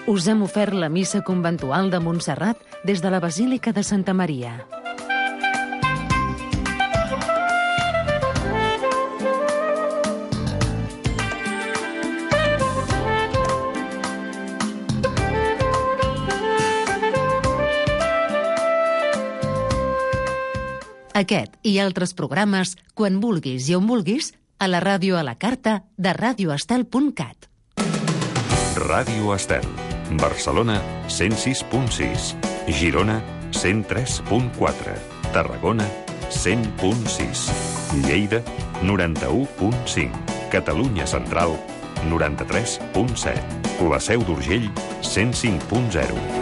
Us hem ofert la missa conventual de Montserrat des de la Basílica de Santa Maria. Aquest i altres programes, quan vulguis i on vulguis, a la ràdio a la carta de radioestel.cat. Ràdio Estel. Barcelona, 106.6. Girona, 103.4. Tarragona, 100.6. Lleida, 91.5. Catalunya Central, 93.7. La Seu d'Urgell, 105.0.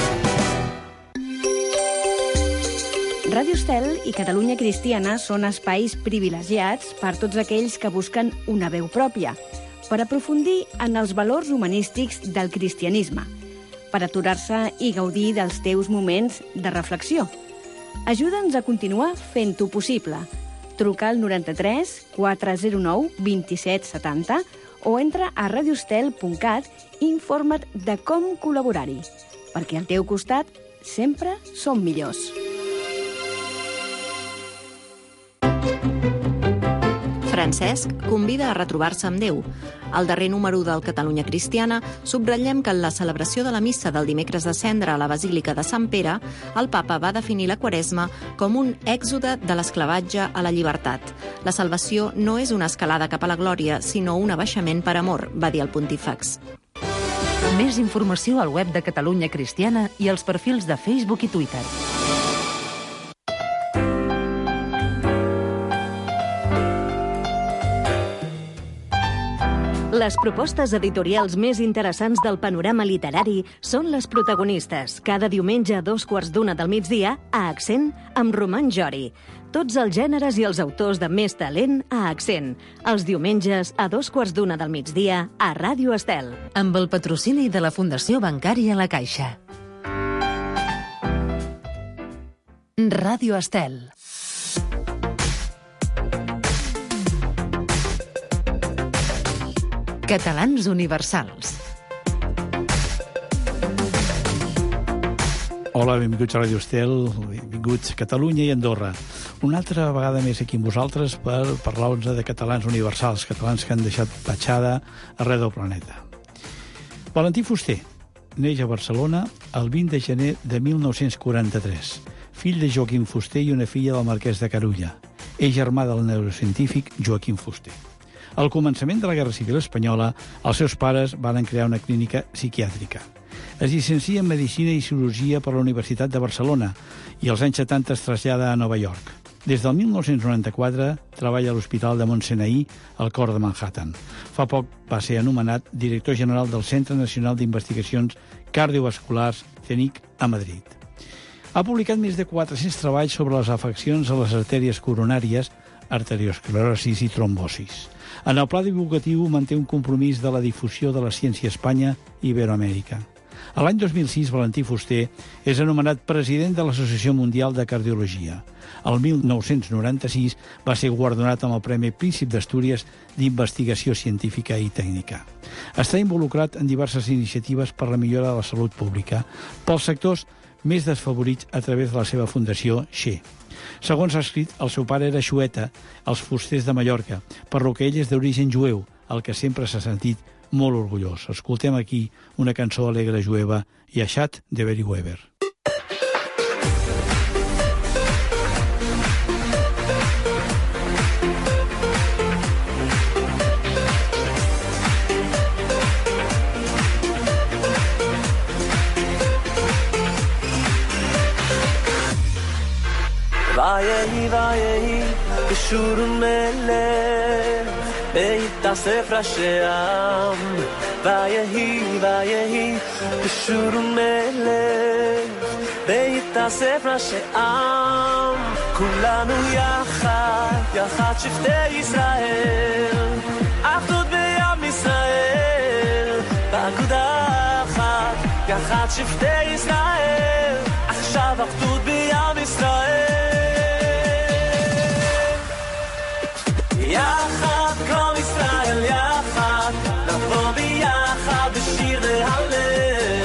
Ràdio Estel i Catalunya Cristiana són espais privilegiats per tots aquells que busquen una veu pròpia, per aprofundir en els valors humanístics del cristianisme, per aturar-se i gaudir dels teus moments de reflexió. Ajuda'ns a continuar fent-ho possible. Truca al 93 409 27 70 o entra a radioestel.cat i informa't de com col·laborar-hi, perquè al teu costat sempre som millors. Francesc convida a retrobar-se amb Déu. Al darrer número del Catalunya Cristiana subratllem que en la celebració de la missa del dimecres de Cendra a la Basílica de Sant Pere, el papa va definir la Quaresma com un èxode de l'esclavatge a la llibertat. La salvació no és una escalada cap a la glòria, sinó un abaixament per amor, va dir el pontífex. Més informació al web de Catalunya Cristiana i als perfils de Facebook i Twitter. Les propostes editorials més interessants del panorama literari són les protagonistes, cada diumenge a 12:15 a Accent, amb Roman Jori. Tots els gèneres i els autors de més talent a Accent. Els diumenges a 12:15 a Ràdio Estel. Amb el patrocini de la Fundació Bancària La Caixa. Ràdio Estel. Catalans universals. Hola, benvinguts a Ràdio Estel, benvinguts a Catalunya i Andorra. Una altra vegada més aquí amb vosaltres per parlar-vos de catalans universals, catalans que han deixat petjada arreu del planeta. Valentí Fuster neix a Barcelona el 20 de gener de 1943, fill de Joaquim Fuster i una filla del marquès de Carulla. És germà del neurocientífic Joaquim Fuster. Al començament de la Guerra Civil Espanyola, els seus pares van crear una clínica psiquiàtrica. Es llicencia en Medicina i Cirurgia per la Universitat de Barcelona i als anys 70 es trasllada a Nova York. Des del 1994 treballa a l'Hospital de Mont-Sinaí, al cor de Manhattan. Fa poc va ser anomenat director general del Centre Nacional d'Investigacions Cardiovasculars, CENIC, a Madrid. Ha publicat més de 400 treballs sobre les afeccions a les artèries coronàries, arteriosclerosis i trombosis. En el pla divulgatiu manté un compromís de la difusió de la ciència a Espanya i Iberoamèrica. A l'any 2006, Valentí Fuster és anomenat president de l'Associació Mundial de Cardiologia. El 1996 va ser guardonat amb el Premi Príncip d'Astúries d'Investigació Científica i Tècnica. Està involucrat en diverses iniciatives per la millora de la salut pública, pels sectors més desfavorits a través de la seva fundació XE. Segons ha escrit, el seu pare era xueta, els fusters de Mallorca, per lo que ell és d'origen jueu, el que sempre s'ha sentit molt orgullós. Escoltem aquí una cançó alegre jueva, Yashat de Beri Weber. Vayehi, bishurun melech, beitasef rasheam. Vayehi, bishurun melech, beitasef rasheam. Kulanu yachad shiftei Yisrael, achdut beyam Yisrael, ba'aguda achad, yachad shiftei Yisrael, achshav achdut beyam Yisrael. יחד כל ישראל יחד נבוא ביחד בשיר להלל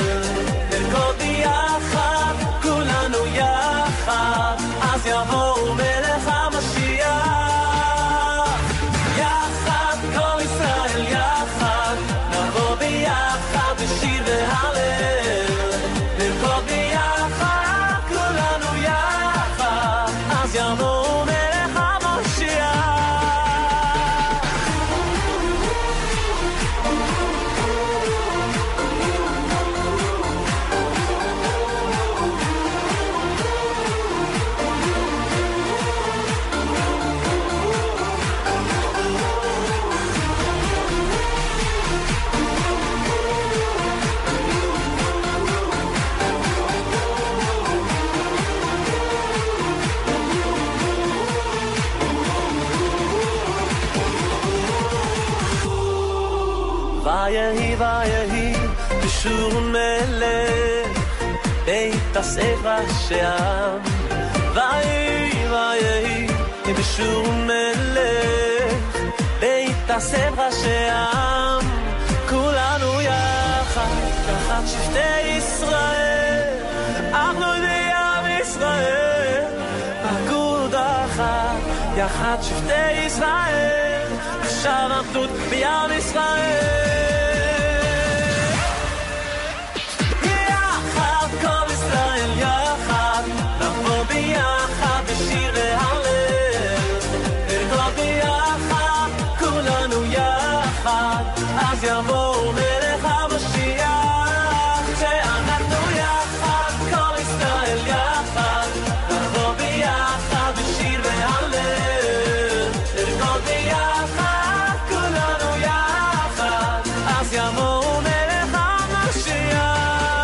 ויהי ויהי בשור מלך בהתאסף ראשי העם ויהי ויהי בשור מלך בהתאסף ראשי העם כולנו יחד יחד שבטי ישראל אנחנו לעם ישראל אגוד אחת יחד שבטי ישראל עכשיו אחדות בעם ישראל יחד כל ישראל יחד נבוא ביחד בשיר להלל נרקוד ביחד כולנו יחד אז יבוא מלך המשיח שאנחנו יחד כל ישראל יחד נבוא ביחד בשיר והלל נרקוד ביחד כולנו יחד אז יבוא מלך המשיח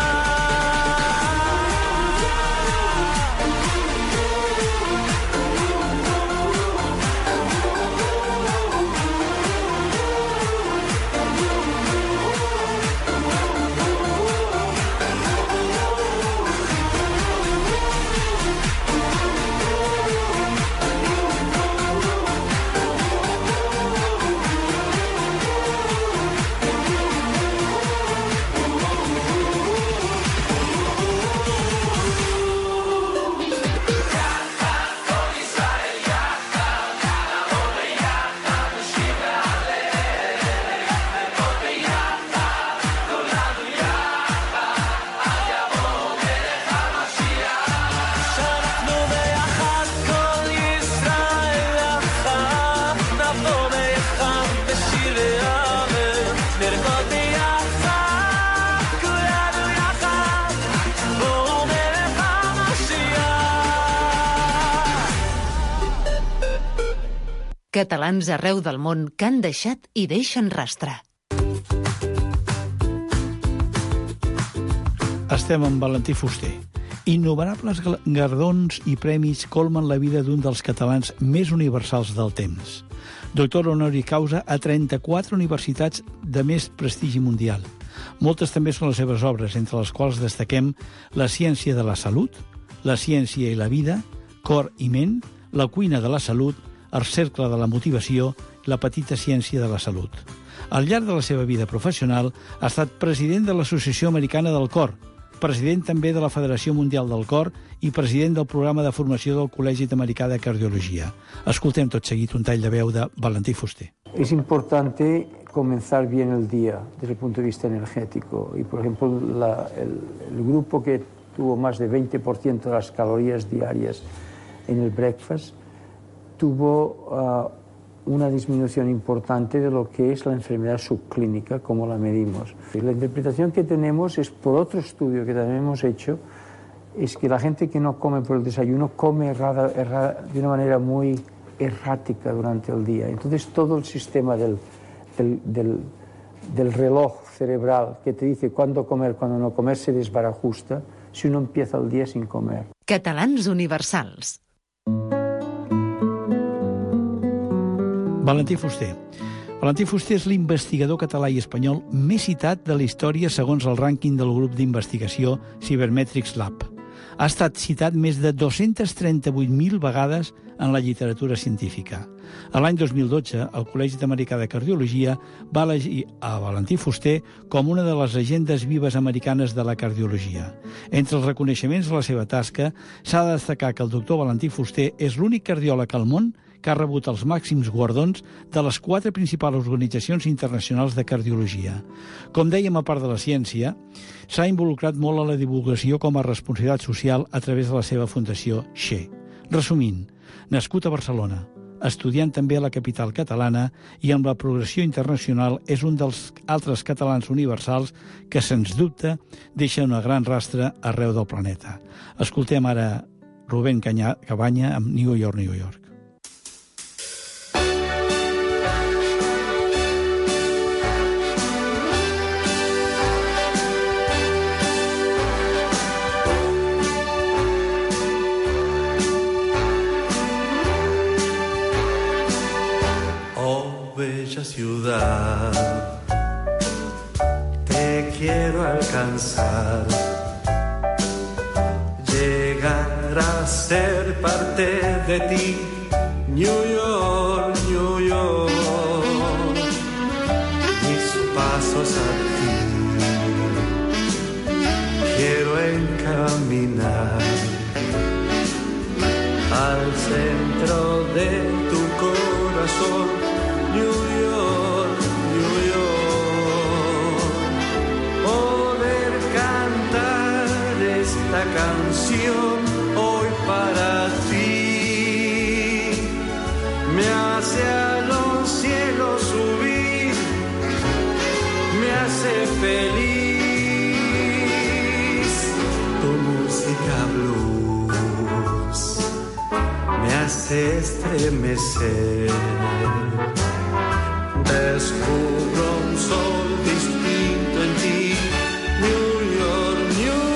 Catalans arreu del món que han deixat i deixen rastre. Estem amb Valentí Fuster. Innumerables guardons i premis colmen la vida d'un dels catalans més universals del temps. Doctor honori causa a 34 universitats de més prestigi mundial. Moltes també són les seves obres, entre les quals destaquem La ciència de la salut, La ciència i la vida, Cor i ment, La cuina de la salut, El cercle de la motivació, La petita ciència de la salut. Al llarg de la seva vida professional ha estat president de l'Associació Americana del Cor, president també de la Federació Mundial del Cor i president del programa de formació del Col·legi Americà de Cardiologia. Escoltem tot seguit un tall de veu de Valentí Fuster. Es importante comenzar bien el día desde el punto de vista energético. Y, por ejemplo, el grupo que tuvo más de 20% de las calorías diarias en el breakfast tuvo una disminución importante de lo que es la enfermedad subclínica, como la medimos. Y la interpretación que tenemos es, por otro estudio que también hemos hecho, es que la gente que no come por el desayuno come de una manera muy errática durante el día. Entonces todo el sistema del reloj cerebral que te dice cuándo comer, cuándo no comer, se desbarajusta si uno empieza el día sin comer. Catalans universals. Valentí Fuster. Valentí Fuster és l'investigador català i espanyol més citat de la història segons el rànquing del grup d'investigació Cybermetrics Lab. Ha estat citat més de 238.000 vegades en la literatura científica. A l'any 2012, el Col·legi Americà de Cardiologia va elegir a Valentí Fuster com una de les llegendes vives americanes de la cardiologia. Entre els reconeixements de la seva tasca, s'ha de destacar que el doctor Valentí Fuster és l'únic cardiòleg al món que ha rebut els màxims guardons de les 4 principals organitzacions internacionals de cardiologia. Com dèiem, a part de la ciència, s'ha involucrat molt a la divulgació com a responsabilitat social a través de la seva fundació XE. Resumint, nascut a Barcelona, estudiant també a la capital catalana i amb la progressió internacional és un dels altres catalans universals que, sens dubte, deixa una gran rastre arreu del planeta. Escoltem ara Rubén Cabanya amb New York, New York. Bella ciudad, alcanzar. Llegar a ser parte de ti, New York, New York. Mis pasos a ti quiero encaminar al centro de tu corazón, New York, New York. Poder cantar esta canción hoy para ti me hace a los cielos subir, me hace feliz. Tu música blues me hace estremecer. Descubro un sol distinto en ti, New York, New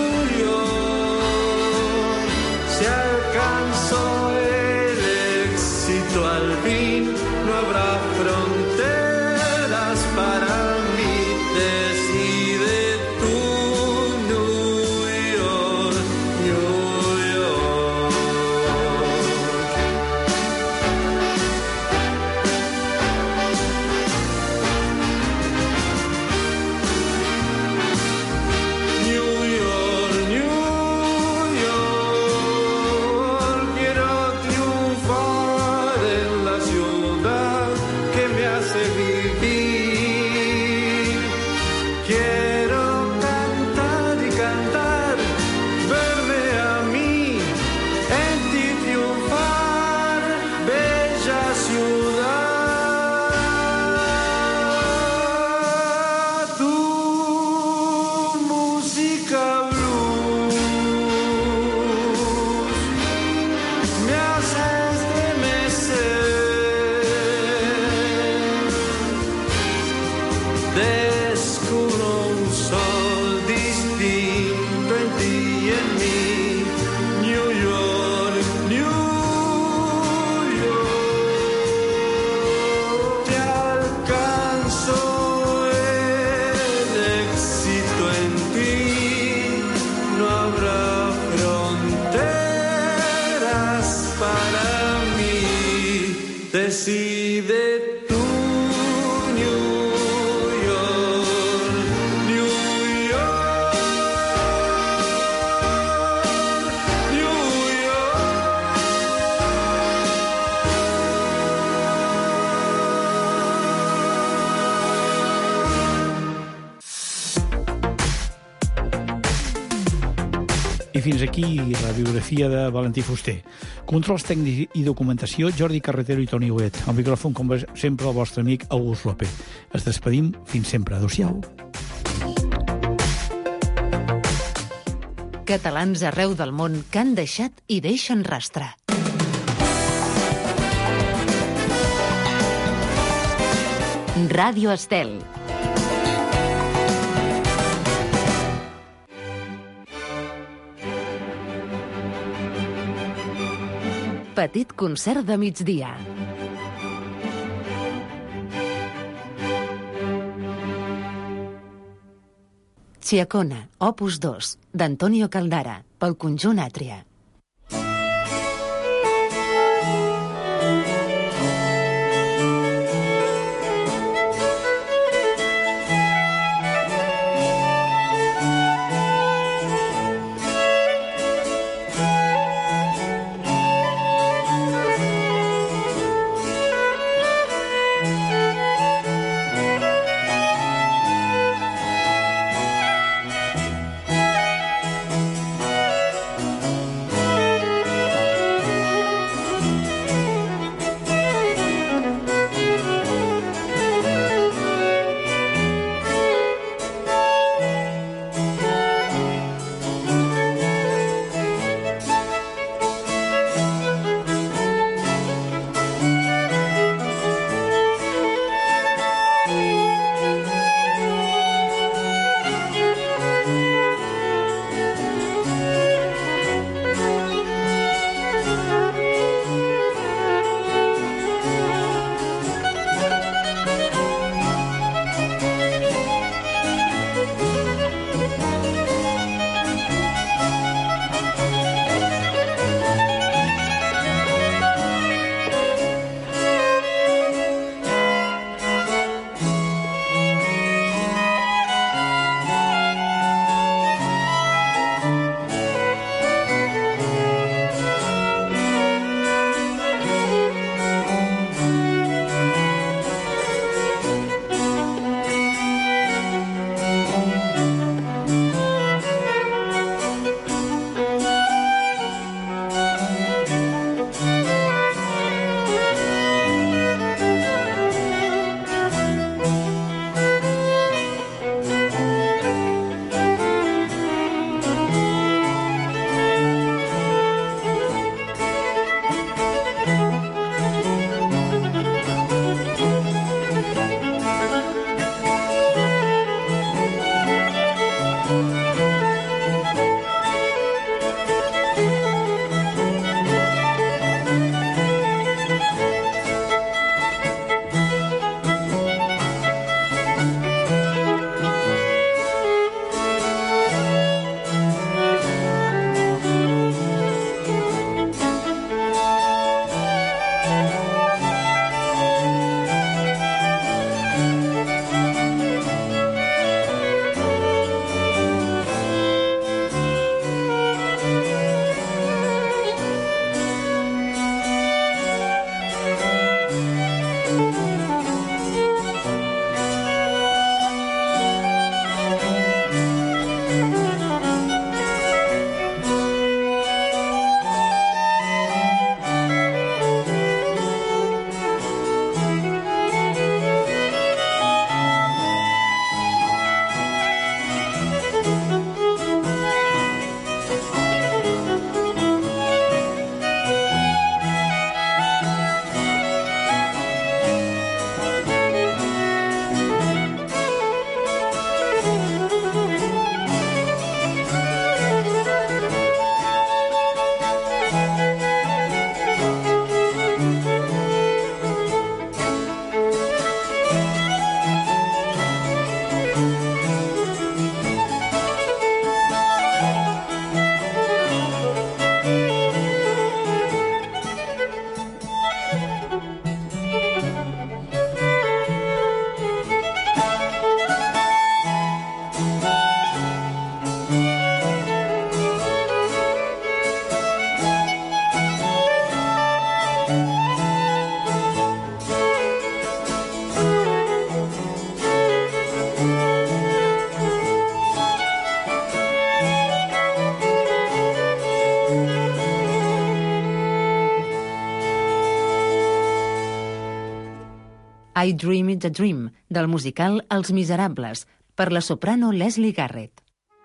York. Si alcanzo el éxito al fin, no habrá fronteras para mí. Decide tú, New York, New York. New York, New York, quiero triunfar en la ciudad que me hace vivir. Quiero cantar y cantar, verme a mí, en ti triunfar, bella ciudad. Tu música blues me hace estremecer. Descubro un sol distinto en ti y en mí, New York, New York. Te alcanzo el éxito en ti, no habrá fronteras para mí. Decide tú, New York, New York, New I fins aquí la biografia de Valentí Fuster. Controls tècnics i documentació, Jordi Carretero i Toni Huet. Al micròfon, com sempre, el vostre amic August López. Es despedim fins sempre. Adéu-siau. Catalans arreu del món que han deixat i deixen rastre. Ràdio Estel. Petit concert de migdia. Chiacona, opus 2, d'Antonio Caldara, pel conjunt Àtria. I Dream It's a Dream, del musical Els Miserables, per la soprano Leslie Garrett.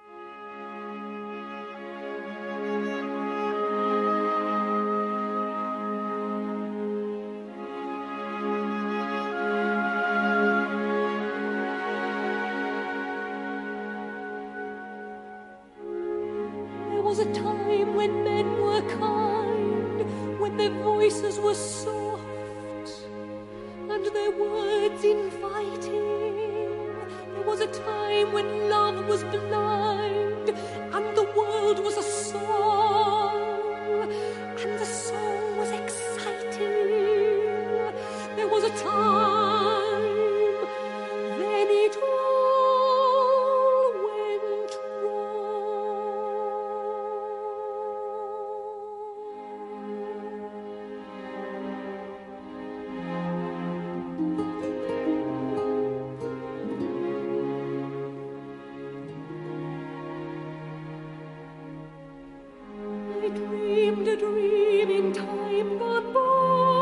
There was a time when men were kind, when their voices were soft, and their words inviting. There was a time when love was blind, and the world was a song, and the song was exciting. There was a time, then it all went I dreamed a dream in time gone by,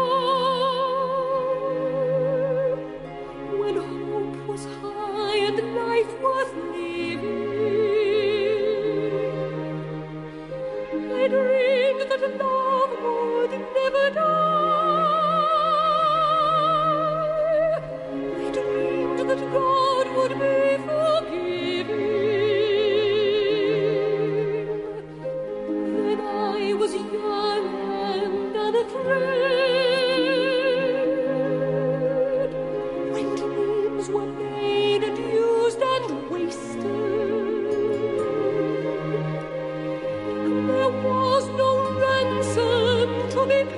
when hope was high and life worth living. I dreamed that love would never die. I dreamed that God would be forgiving. Then I was young and unafraid, when dreams were made and used and wasted, and there was no ransom to be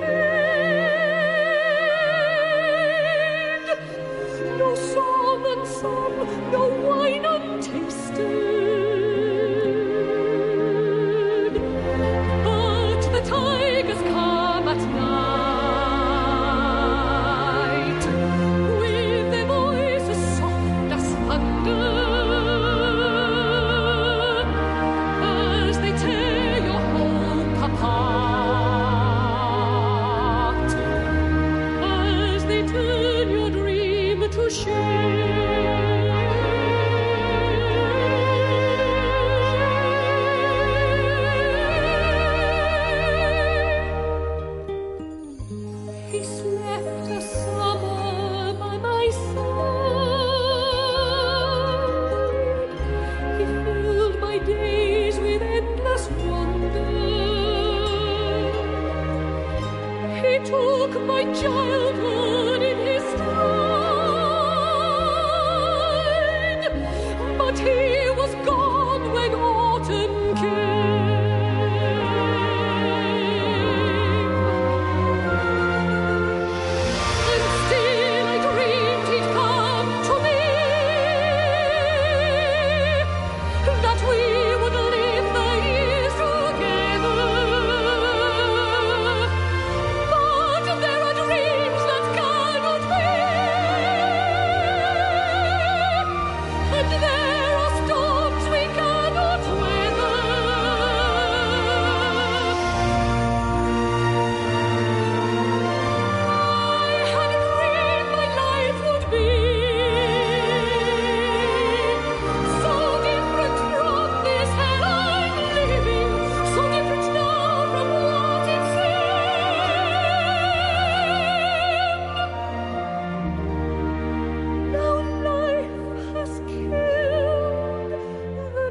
paid, no song unsung, no wine untasted. But the tigers come at night, with their voices soft as thunder, as they tear your hope apart, as they turn your dream to He's left a summer by my side. He filled my days with endless wonder. He took my childhood in his stride, but he was gone when autumn came. And still I dreamed he'd come to me, that we would live the years together. But there are dreams that cannot be, and there are storms we cannot weather. I had dreamed my life would be so different from this hell I'm living, so different now from what it seemed. Now life has killed the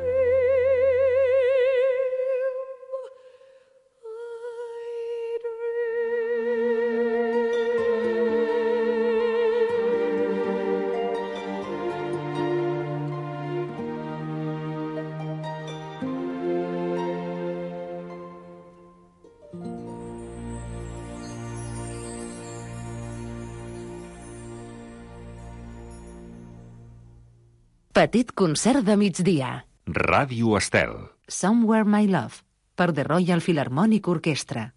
Petit concert de migdia. Ràdio Estel. Somewhere My Love, per The Royal Philharmonic Orchestra.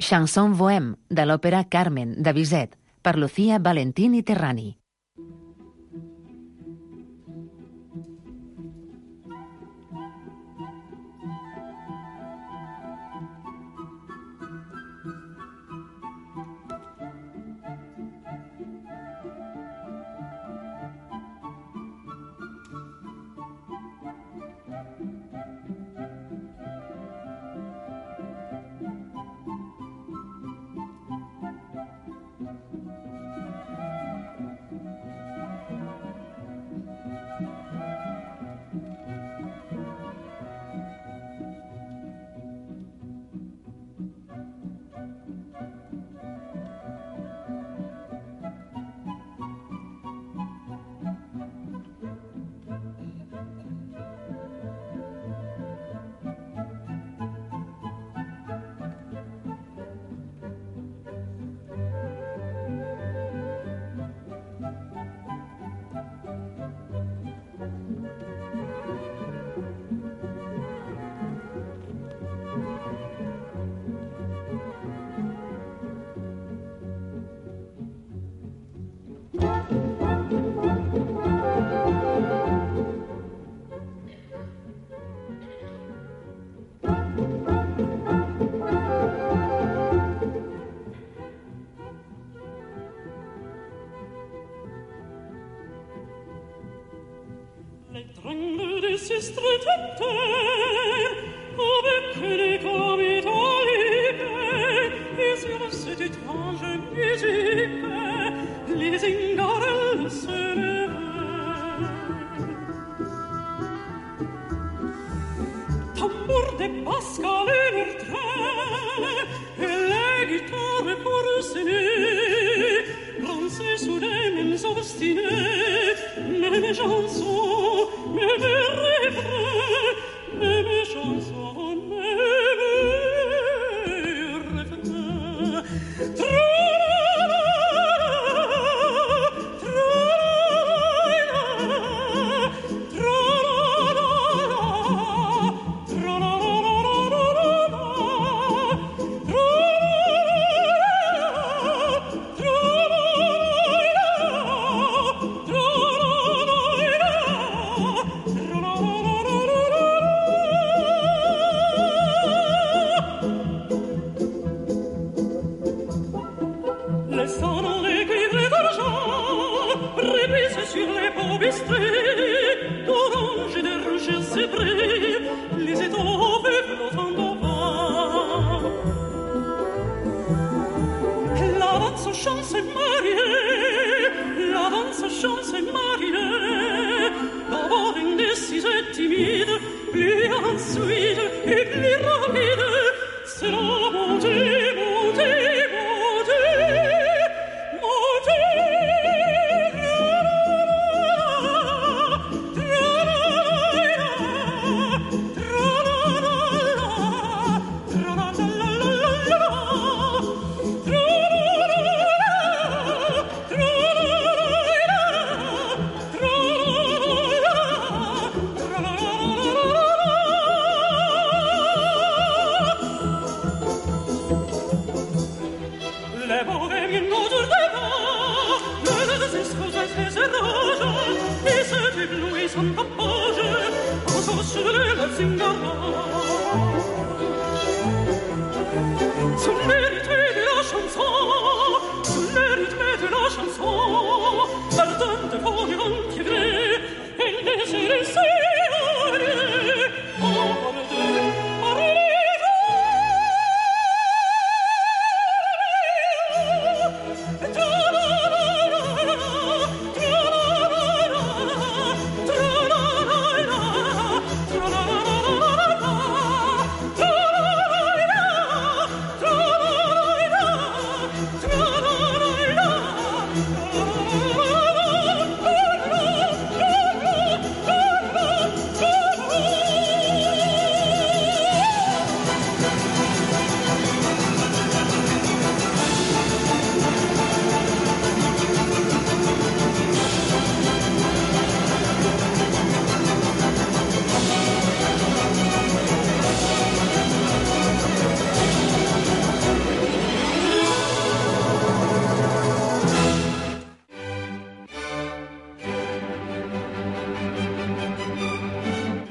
Chanson Bohème, de l'òpera Carmen, de Bizet, per Lucía Valentini Terrani.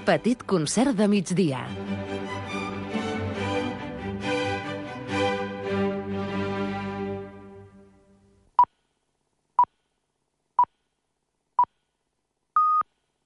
Petit concert de migdia.